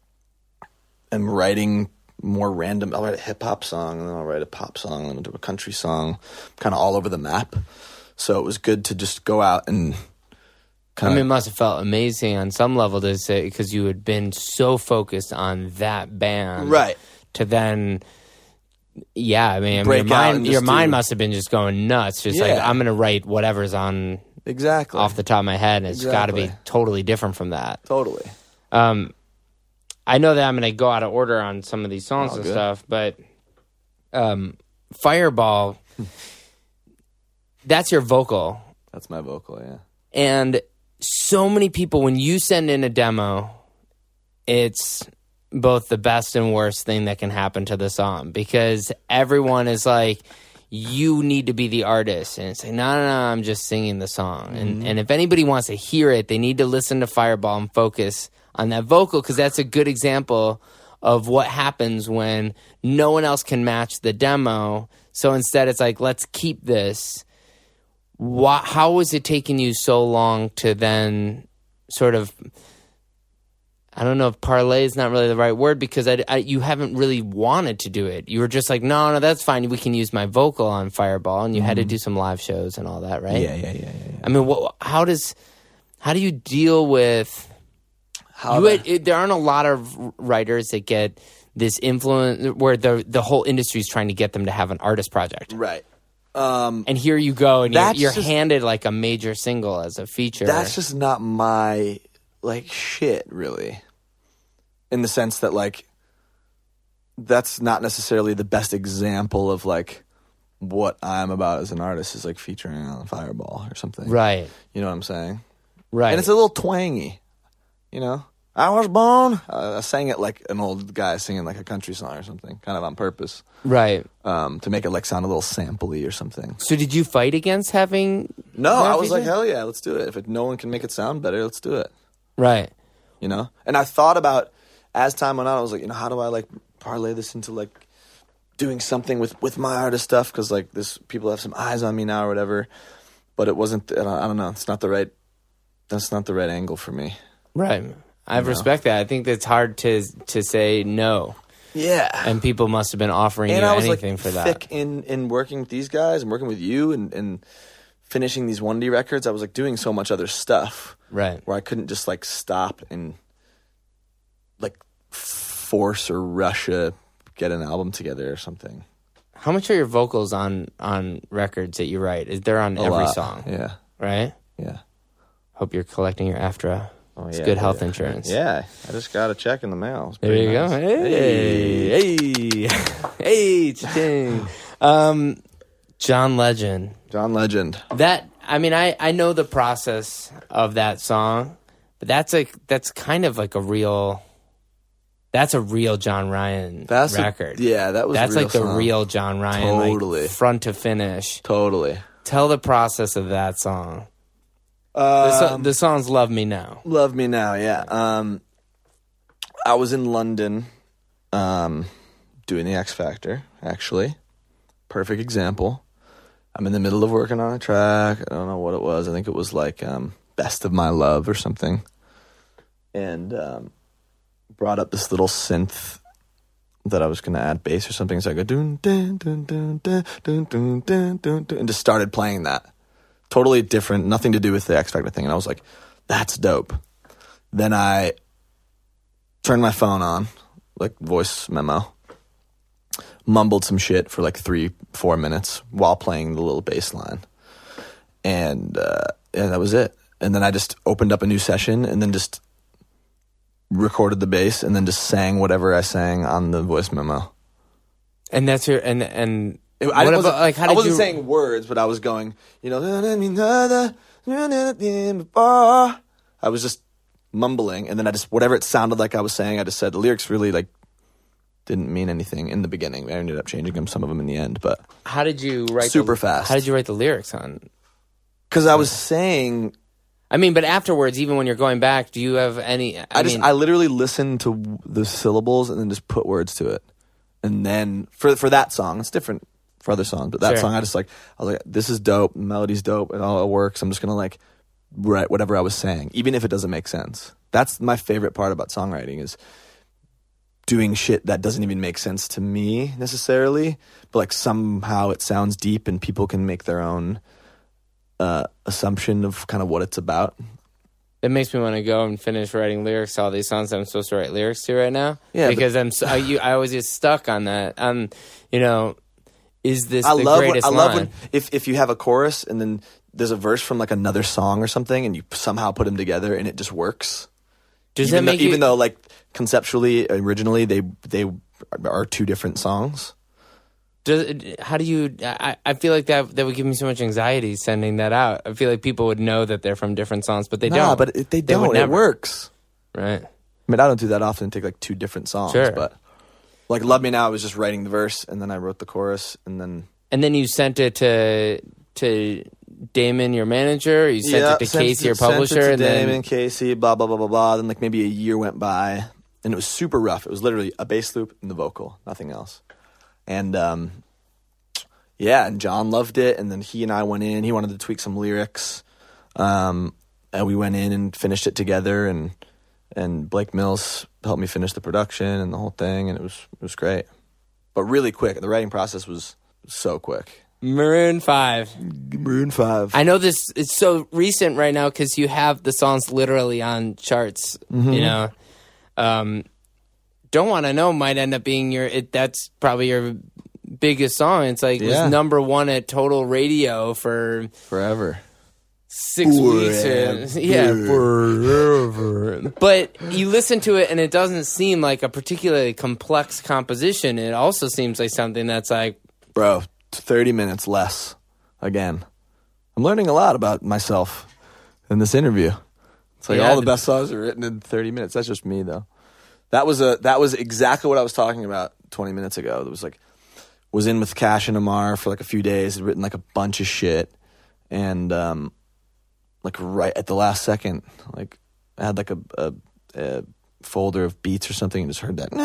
writing more random. I'll write a hip hop song and then I'll write a pop song and then I'll do a country song, kind of all over the map. So it was good to just go out and I mean, it must have felt amazing on some level to say, because you had been so focused on that band. Right. To then, I mean Break out and your just mind do- must have been just going nuts. Just like, Yeah. I'm going to write whatever's on exactly off the top of my head, and it's got to be Exactly. totally different from that. totally. I know that I'm going to go out of order on some of these songs and good. stuff, but Fireball, that's your vocal. That's my vocal, yeah. And so many people, when you send in a demo, it's both the best and worst thing that can happen to the song, because everyone is like, you need to be the artist. And it's like, no, I'm just singing the song. And if anybody wants to hear it, they need to listen to Fireball and focus on that vocal, because that's a good example of what happens when no one else can match the demo. So instead, it's like, let's keep this. How was it taking you so long to then sort of, I don't know if parlay is not really the right word, because you haven't really wanted to do it. You were just like, no, that's fine. We can use my vocal on Fireball. And you had to do some live shows and all that, right? Yeah. I mean, how do you deal with, there aren't a lot of writers that get this influence where the whole industry is trying to get them to have an artist project. Right. And here you go, and That's you're just- handed like a major single as a feature. That's just not my like shit, really. In the sense that like that's not necessarily the best example of like what I'm about as an artist, is like featuring on Fireball or something. right, You know what I'm saying? right. And it's a little twangy, you know? I was born. I sang it like an old guy singing like a country song or something, kind of on purpose, right. to make it like sound a little sampley or something. So did you fight against having? No, more I was like, feature? hell yeah, let's do it. If no one can make it sound better, let's do it. Right. You know? And I thought about, as time went on, I was like, how do I like parlay this into like doing something with my artist stuff? Because like people have some eyes on me now or whatever. But it wasn't. I don't know. That's not the right angle for me. Right. I respect that. I think that's hard to say no, Yeah. and people must have been offering And you I was anything like for that. thick in working with these guys and working with you and finishing these 1D records. I was like doing so much other stuff. Right. Where I couldn't just like stop and like force or rush get an album together or something. How much are your vocals on records that you write? Is there on A every lot. song? Yeah. Right. Yeah. Hope you're collecting your AFTRA. Oh, It's yeah, good health yeah. insurance. Yeah. I just got a check in the mail. It's There pretty you go. nice. Hey, hey, cha-ching. John Legend. John Legend. That, I mean, I know the process of that song, but that's kind of like a real John Ryan record. That was That's a real like the song. real John Ryan, Totally. like front to finish. Totally. Tell the process of that song. The song's "Love Me Now." Love Me Now, yeah. I was in London doing the X Factor, actually. Perfect example. I'm in the middle of working on a track. I don't know what it was. I think it was like Best of My Love or something. And brought up this little synth that I was going to add bass or something. So I go, dun, dun, dun, dun, dun, dun, dun, dun, dun, dun, and just started playing that. Totally different, nothing to do with the X Factor thing. And I was like, that's dope. Then I turned my phone on, like voice memo, mumbled some shit for like 3-4 minutes while playing the little bass line. And that was it. And then I just opened up a new session and then just recorded the bass and then just sang whatever I sang on the voice memo. And that's your I wasn't saying words, but I was going, I was just mumbling, and then I just, whatever it sounded like I was saying, I just said. The lyrics really like didn't mean anything in the beginning. I ended up changing some of them in the end, but how did you write super fast? How did you write the lyrics on? Because I was saying, I mean, but afterwards, even when you're going back, do you have any? I literally listened to the syllables and then just put words to it, and then for that song, it's different for other songs, but that song, I was like, this is dope, the melody's dope, it all works. I'm just gonna like write whatever I was saying, even if it doesn't make sense. That's my favorite part about songwriting, is doing shit that doesn't even make sense to me necessarily, but like somehow it sounds deep and people can make their own assumption of kind of what it's about. It makes me want to go and finish writing lyrics to all these songs that I'm supposed to write lyrics to right now. Yeah, because I always get stuck on that. Is this the greatest line? I love when if you have a chorus and then there's a verse from like another song or something and you somehow put them together and it just works. Even though like conceptually, originally they are two different songs. How do you? I feel like that would give me so much anxiety sending that out. I feel like people would know that they're from different songs, but they don't. But they don't. It works, right? I mean, I don't do that often. Take like two different songs, but like "Love Me Now," I was just writing the verse and then I wrote the chorus and then you sent it to Damon, your manager. You sent it to Casey, your publisher, sent it to and Damon, Casey, blah blah blah blah blah. Then like maybe a year went by and it was super rough. It was literally a bass loop and the vocal, nothing else. And and John loved it, and then he and I went in. He wanted to tweak some lyrics, and we went in and finished it together. And Blake Mills helped me finish the production and the whole thing, and it was great, but really quick. The writing process was so quick. Maroon 5. I know this is so recent right now because you have the songs literally on charts. Mm-hmm. Don't Want to Know might end up being that's probably your biggest song. It's like it was number one at Total Radio for forever. 6 weeks. Forever. But you listen to it and it doesn't seem like a particularly complex composition. It also seems like something that's like, bro, 30 minutes less. Again, I'm learning a lot about myself in this interview. It's like all the best songs are written in 30 minutes. That's just me though. That was exactly what I was talking about 20 minutes ago. It was like, was in with Cash and Amar for like a few days, had written like a bunch of shit, and like right at the last second, like I had like a folder of beats or something and just heard that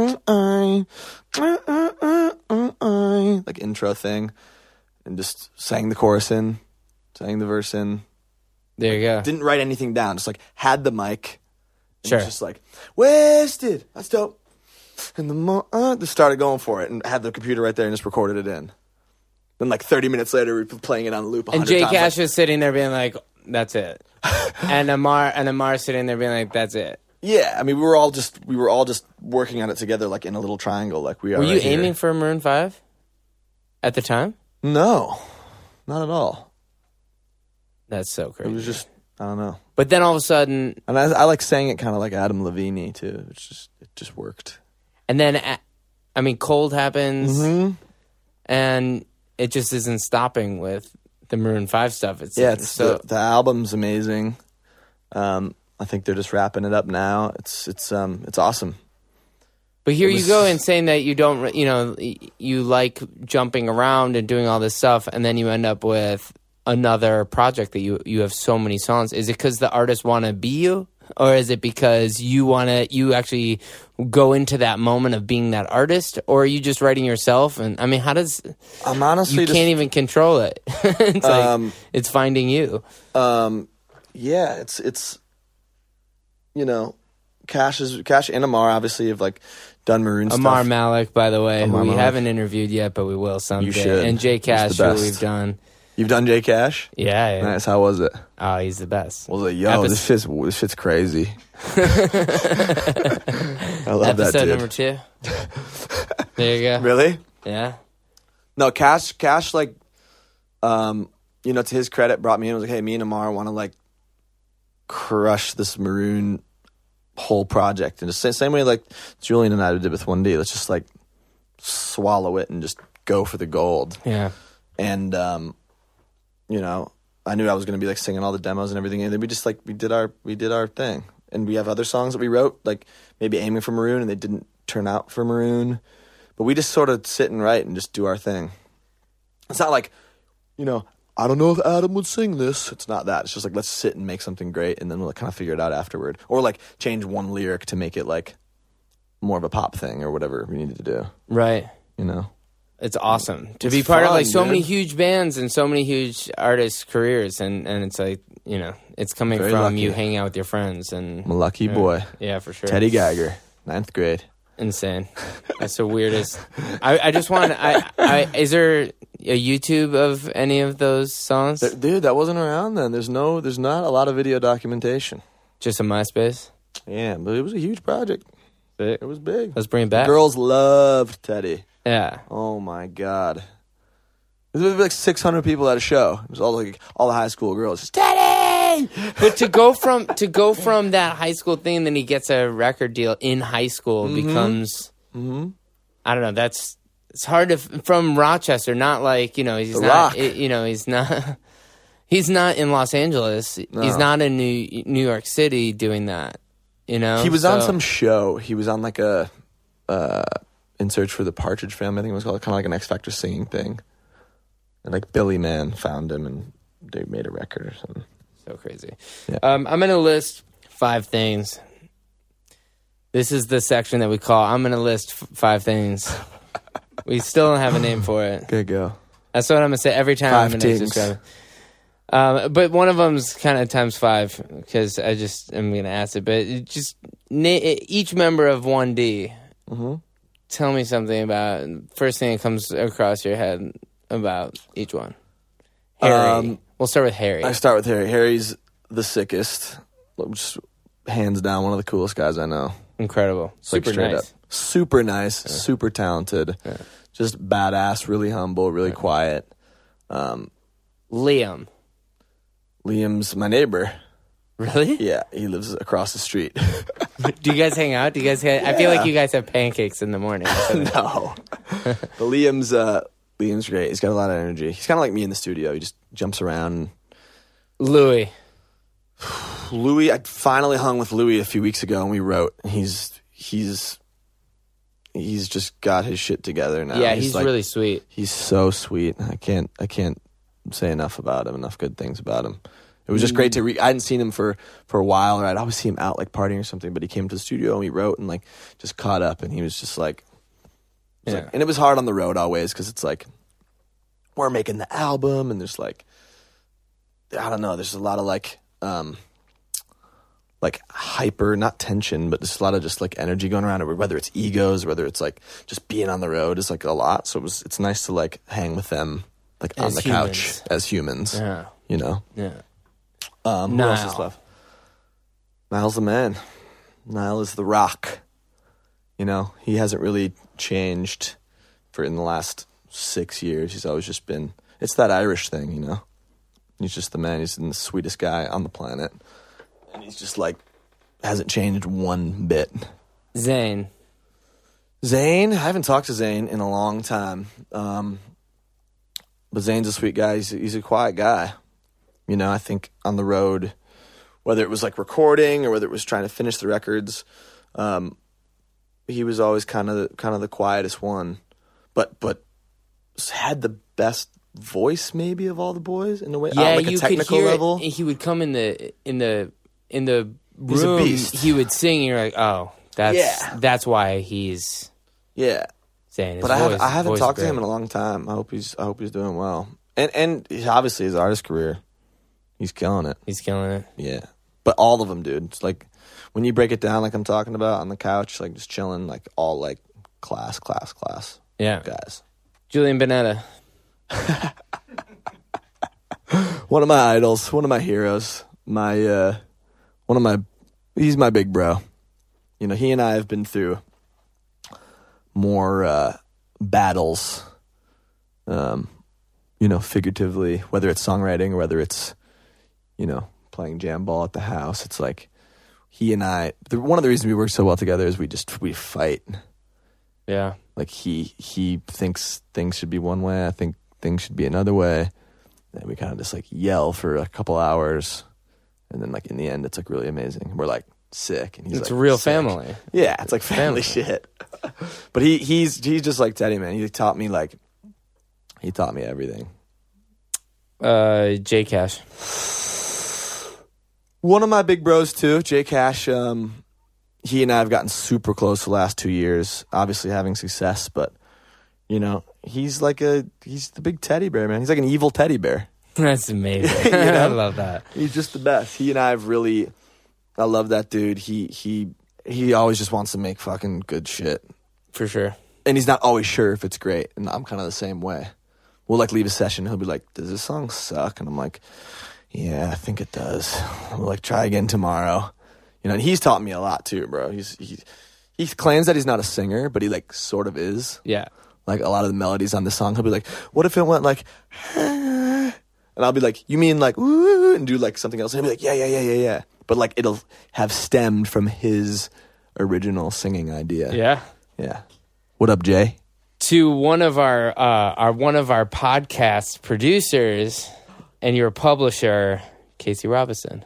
like intro thing and just sang the chorus in, sang the verse in. There you go. Didn't write anything down, just like had the mic. Sure. It was just like, wasted. That's dope. And just started going for it and had the computer right there and just recorded it in. Then like 30 minutes later, we were playing it on loop 100 times. And Jay Cash like, was sitting there being like, that's it. and Amar sitting there being like, that's it. Yeah, I mean, we were all just working on it together, like in a little triangle, like we are. Were you right aiming here. for Maroon 5 at the time? No, not at all. That's so crazy. It was just, I don't know. But then all of a sudden, and I like saying it kind of like Adam Levine too. It just worked. And then, I mean, Cold happens, mm-hmm. and it just isn't stopping with the Maroon 5 stuff. The album's amazing. I think they're just wrapping it up now. It's awesome. But here you go and saying that you don't, you like jumping around and doing all this stuff, and then you end up with another project that you have so many songs. Is it because the artists want to be you? or is it because you actually go into that moment of being that artist, or are you just writing yourself? And I mean, I'm honestly you can't even control it. It's like it's finding you. Yeah, it's you know, Cash and Amar obviously have like done Maroon stuff. Amar Malik, by the way, who we Malik. haven't interviewed yet, but we will someday. You should. And Jay He's Cash, the who best. we've done. You've done Jay Cash? Yeah. Nice. How was it? Oh, he's the best. Was it, yo, this shit's crazy. I love that Episode dude. number 2. There you go. Really? Yeah. No, Cash, like, to his credit, brought me in and was like, hey, me and Amar want to, like, crush this Maroon whole project. And just same way, like, Julian and I did with 1D. Let's just, like, swallow it and just go for the gold. Yeah. And, I knew I was going to be, like, singing all the demos and everything. And then we just, like, we did our thing. And we have other songs that we wrote, like, maybe aiming for Maroon, and they didn't turn out for Maroon. But we just sort of sit and write and just do our thing. It's not like, I don't know if Adam would sing this. It's not that. It's just like, let's sit and make something great, and then we'll kind of figure it out afterward. Or like change one lyric to make it like more of a pop thing or whatever we needed to do. Right. It's awesome to be part of like so many huge bands and so many huge artists' careers, and it's like, it's coming Very from lucky. you hanging out with your friends. And I'm a lucky boy. Yeah, for sure. Teddy Geiger, 9th grade. Insane. That's the weirdest. I just want. Is there a YouTube of any of those songs? Dude, that wasn't around then. There's not a lot of video documentation. Just a MySpace. Yeah, but it was a huge project. It was big. Let's bring it back. Girls loved Teddy. Yeah. Oh my God. There was like 600 people at a show. It was all the high school girls. Just, Teddy! But to go from that high school thing, and then he gets a record deal in high school, becomes I don't know. It's hard to from Rochester. Not like he's The not. Rock. He's not in Los Angeles. No. He's not in New York City doing that. He was on some show. He was on like a In Search for the Partridge Family, I think it was called, kind of like an X Factor singing thing. And like Billy Mann found him and they made a record or something. So crazy. Yeah. I'm going to list 5 things. This is the section that we call, I'm going to list 5 things. We still don't have a name for it. Good go. That's what I'm going to say every time. 5 I'm going to things. describe it. But one of them's kind of times 5 because I just am going to ask it. But just each member of 1D, tell me something about first thing that comes across your head about each one. Harry. We'll start with Harry. I start with Harry. Harry's the sickest. Just hands down one of the coolest guys I know. Incredible. Like, Super straight nice. up. Super nice, super talented. Yeah. Just badass, really humble, really quiet. Liam's my neighbor. Really? Yeah, he lives across the street. Do you guys hang out? I feel like you guys have pancakes in the morning. No. But Liam's great. He's got a lot of energy. He's kind of like me in the studio. He just jumps around. Louis, I finally hung with Louis a few weeks ago and we wrote. He's just got his shit together now. Yeah, he's like, really sweet. He's so sweet. I can't say enough about him, enough good things about him. It was just great to I hadn't seen him for a while, or I'd always see him out like partying or something, but he came to the studio and we wrote and like just caught up, and he was just like, and it was hard on the road always because it's like we're making the album and there's like, I don't know, there's a lot of like hyper, not tension, but there's a lot of just like energy going around, or whether it's egos, whether it's like just being on the road is like a lot. So it's nice to like hang with them like on the couch as humans. Yeah. Yeah. Who Niall. else is left? Niall's the man. Niall is the rock. He hasn't really changed in the last 6 years. He's always just been, it's that Irish thing, He's just the man. He's the sweetest guy on the planet. And he's just like, hasn't changed one bit. Zayn, I haven't talked to Zayn in a long time. But Zayn's a sweet guy. He's a quiet guy. I think on the road, whether it was like recording or whether it was trying to finish the records, he was always kind of the quietest one, but had the best voice maybe of all the boys in a way. Yeah, like you a technical could hear level. He would come in the He's a room, beast. he would sing, and you're like, oh, that's why he's Yeah. saying his But voice. I haven't voice talked is to him in great. a long time. I hope he's doing well. And obviously his artist career, he's killing it. He's killing it. Yeah. But all of them, dude. It's like when you break it down, like I'm talking about on the couch, like just chilling, like all like class Yeah. guys. Julian Bonetta. One of my idols, one of my heroes, he's my big bro. You know, he and I have been through more battles, you know, figuratively, whether it's songwriting or whether it's, you know, playing jam ball at the house. It's like he and I, one of the reasons we work so well together is we fight. Yeah. Like he thinks things should be one way, I think things should be another way. And we kind of just like yell for a couple hours, and then like in the end, it's like really amazing. We're like sick, and he's It's like a real sick. family. Yeah, it's like family shit. But he's just like Teddy, man. He taught me everything. J Cash. One of my big bros too, Jay Cash. He and I have gotten super close the last 2 years. Obviously having success, but you know, he's the big teddy bear, man. He's like an evil teddy bear. That's amazing. You know? I love that. He's just the best. He and I have really, I love that dude. He always just wants to make fucking good shit. For sure. And he's not always sure if it's great. And I'm kind of the same way. We'll like leave a session. He'll be like, does this song suck? And I'm like, yeah, I think it does. We'll like try again tomorrow. You know, and he's taught me a lot too, bro. He claims that he's not a singer, but he like sort of is. Yeah. Like a lot of the melodies on the song, he'll be like, what if it went like, and I'll be like, you mean like, woo, and do like something else. And he'll be like, yeah. But like it'll have stemmed from his original singing idea. Yeah. Yeah. What up, Jay? To one of our podcast producers and your publisher, Casey Robinson.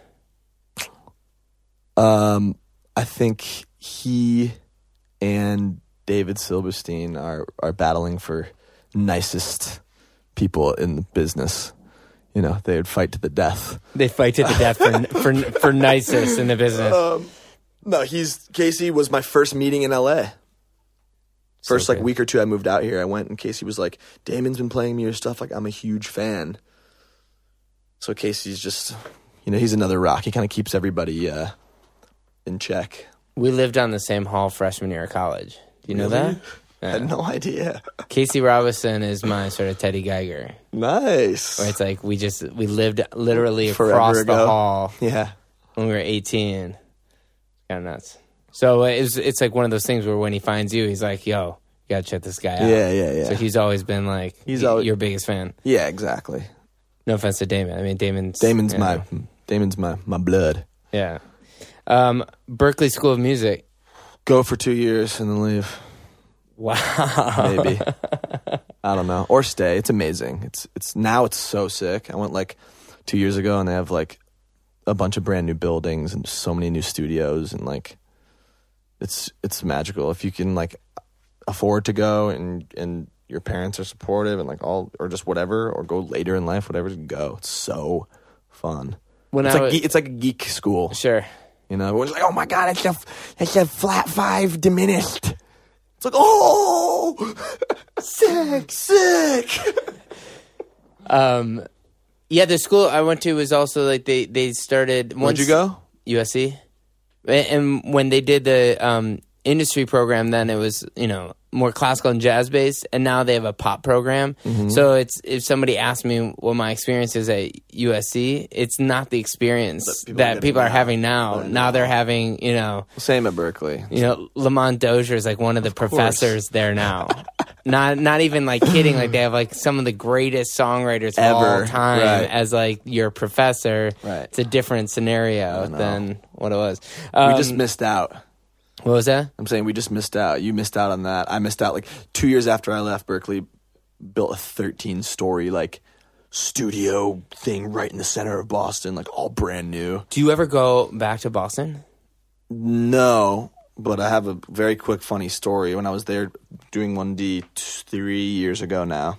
I think he and David Silverstein are battling for nicest people in the business. You know, they would fight to the death. They fight to the death for nicest in the business. No, Casey was my first meeting in LA. First like good. week or two I moved out here, I went and Casey was like, Damon's been playing me your stuff, like I'm a huge fan. So Casey's just, you know, he's another rock. He kind of keeps everybody in check. We lived on the same hall freshman year of college. Do you know that? I had no idea. Casey Robinson is my sort of Teddy Geiger. Nice. Where it's like we lived literally Forever across ago. the hall Yeah. when we were 18. Kind of nuts. So it's like one of those things where when he finds you, he's like, yo, you gotta check this guy out. Yeah. So he's always been like, He's always- your biggest fan. Yeah, exactly. No offense to Damon. I mean, Damon's you my know, blood. Yeah. Berkeley School of Music. Go for 2 years and then leave. Wow. Maybe. I don't know. Or stay. It's amazing. It's now it's so sick. I went like 2 years ago and they have like a bunch of brand new buildings and so many new studios and like it's magical. If you can like afford to go and your parents are supportive and like all or just whatever or go later in life, whatever, go. It's so fun. It's like a geek school. Sure. You know, everyone's like, oh my God, it's a flat 5 diminished. It's like, oh, sick. Yeah, the school I went to was also like they started. Where'd you go? USC. And when they did the industry program, then it was, you know, more classical and jazz based, and now they have a pop program. Mm-hmm. So it's if somebody asks me what my experience is at USC, it's not the experience that people are having now. Now they're having, you know, Same at Berkeley. you know, Lamont Dozier is like one of the professors there now. Not even like kidding. Like they have like some of the greatest songwriters of Ever. all time Right. as like your professor. Right. It's a different scenario than what it was. We just missed out. What was that? I'm saying we just missed out. You missed out on that. I missed out like 2 years after I left Berkeley, built a 13-story like studio thing right in the center of Boston, like all brand new. Do you ever go back to Boston? No, but I have a very quick funny story. When I was there doing 1D 3 years ago now,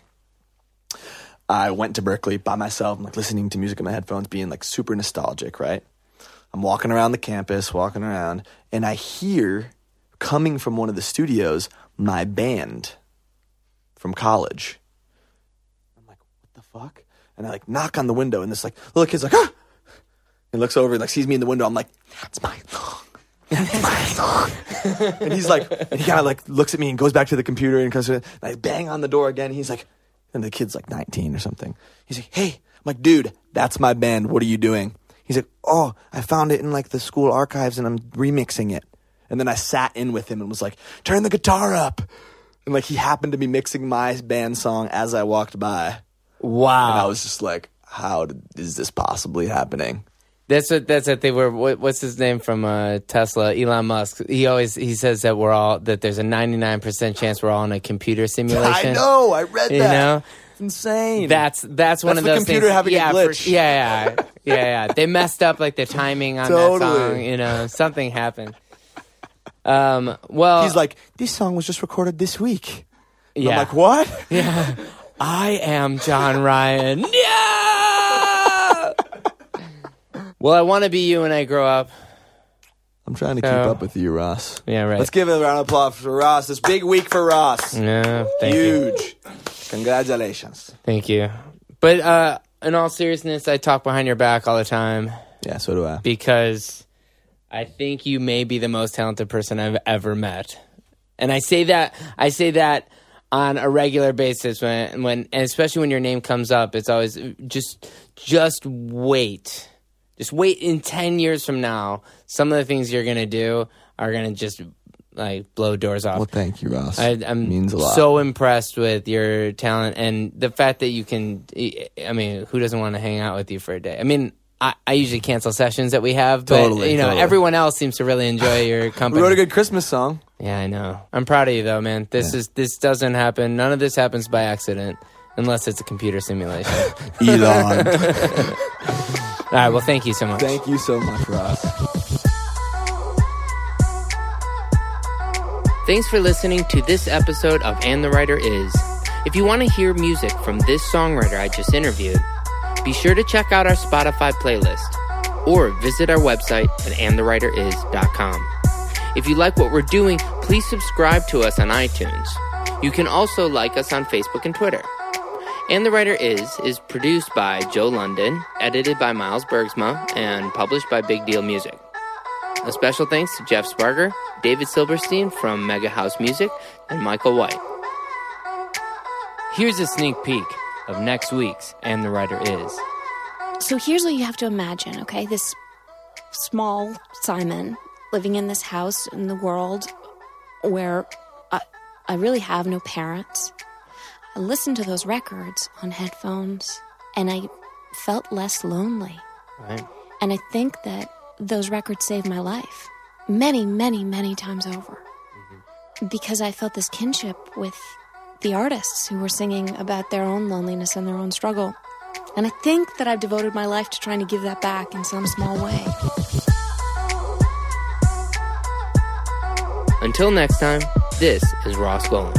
I went to Berkeley by myself. I'm like listening to music in my headphones, being like super nostalgic, right? I'm walking around the campus, and I hear, coming from one of the studios, my band from college. I'm like, what the fuck? And I like knock on the window, and this like little kid's like, ah! He looks over and like sees me in the window. I'm like, that's my song. That's my song. And he's like, and he kind of like looks at me and goes back to the computer and comes in, and I bang on the door again. He's like, and the kid's like 19 or something. He's like, hey. I'm like, dude, that's my band. What are you doing? He's like, oh, I found it in like the school archives and I'm remixing it. And then I sat in with him and was like, turn the guitar up. And like he happened to be mixing my band song as I walked by. Wow. And I was just like, is this possibly happening? That's what they were. What's his name from Tesla? Elon Musk. He says that there's a 99% chance we're all in a computer simulation. I know. I read that. You know, it's insane. That's one of those computer things. having a glitch. Yeah. They messed up like the timing on that song. You know, something happened. Well, he's like, this song was just recorded this week. And yeah. I'm like, what? Yeah. I am John Ryan. Yeah. Well, I want to be you when I grow up. I'm trying to keep up with you, Ross. Yeah, right. Let's give a round of applause for Ross. This big week for Ross. Yeah, thank you. Huge. Congratulations. Thank you. But in all seriousness, I talk behind your back all the time. Yeah, so do I. Because I think you may be the most talented person I've ever met. And I say that on a regular basis when and especially when your name comes up. It's always just wait. Just wait. In 10 years from now, some of the things you're going to do are going to just like blow doors off. Well, thank you, Ross. I'm means a lot. So impressed with your talent and the fact that you can. I mean, who doesn't want to hang out with you for a day? I mean, I usually cancel sessions that we have, but totally. Everyone else seems to really enjoy your company. We wrote a good Christmas song. Yeah, I know. I'm proud of you, though, man. This doesn't happen. None of this happens by accident, unless it's a computer simulation. Elon. All right. Well, thank you so much. Thank you so much, Ross. Thanks for listening to this episode of And the Writer Is. If you want to hear music from this songwriter I just interviewed, be sure to check out our Spotify playlist or visit our website at andthewriteris.com. If you like what we're doing, please subscribe to us on iTunes. You can also like us on Facebook and Twitter. And the Writer is produced by Joe London, edited by Miles Bergsma, and published by Big Deal Music. A special thanks to Jeff Sparger, David Silverstein from Mega House Music, and Michael White. Here's a sneak peek of next week's And the Writer Is. So here's what you have to imagine, okay? This small Simon living in this house in the world where I really have no parents. I listened to those records on headphones, and I felt less lonely. Right. And I think that those records saved my life many, many, many times over. Mm-hmm. Because I felt this kinship with the artists who were singing about their own loneliness and their own struggle. And I think that I've devoted my life to trying to give that back in some small way. Until next time, this is Ross Golan.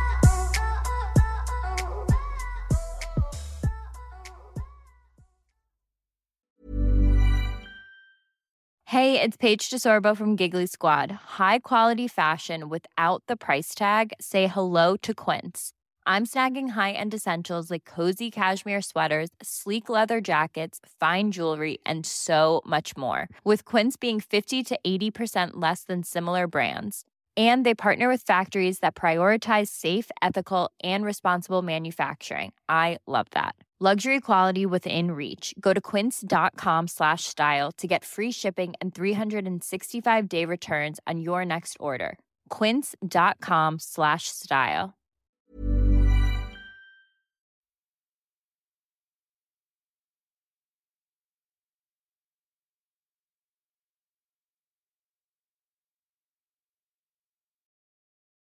Hey, it's Paige DeSorbo from Giggly Squad. High quality fashion without the price tag. Say hello to Quince. I'm snagging high-end essentials like cozy cashmere sweaters, sleek leather jackets, fine jewelry, and so much more. With Quince being 50 to 80% less than similar brands. And they partner with factories that prioritize safe, ethical, and responsible manufacturing. I love that. Luxury quality within reach. Go to quince.com/style to get free shipping and 365-day returns on your next order. Quince.com/style.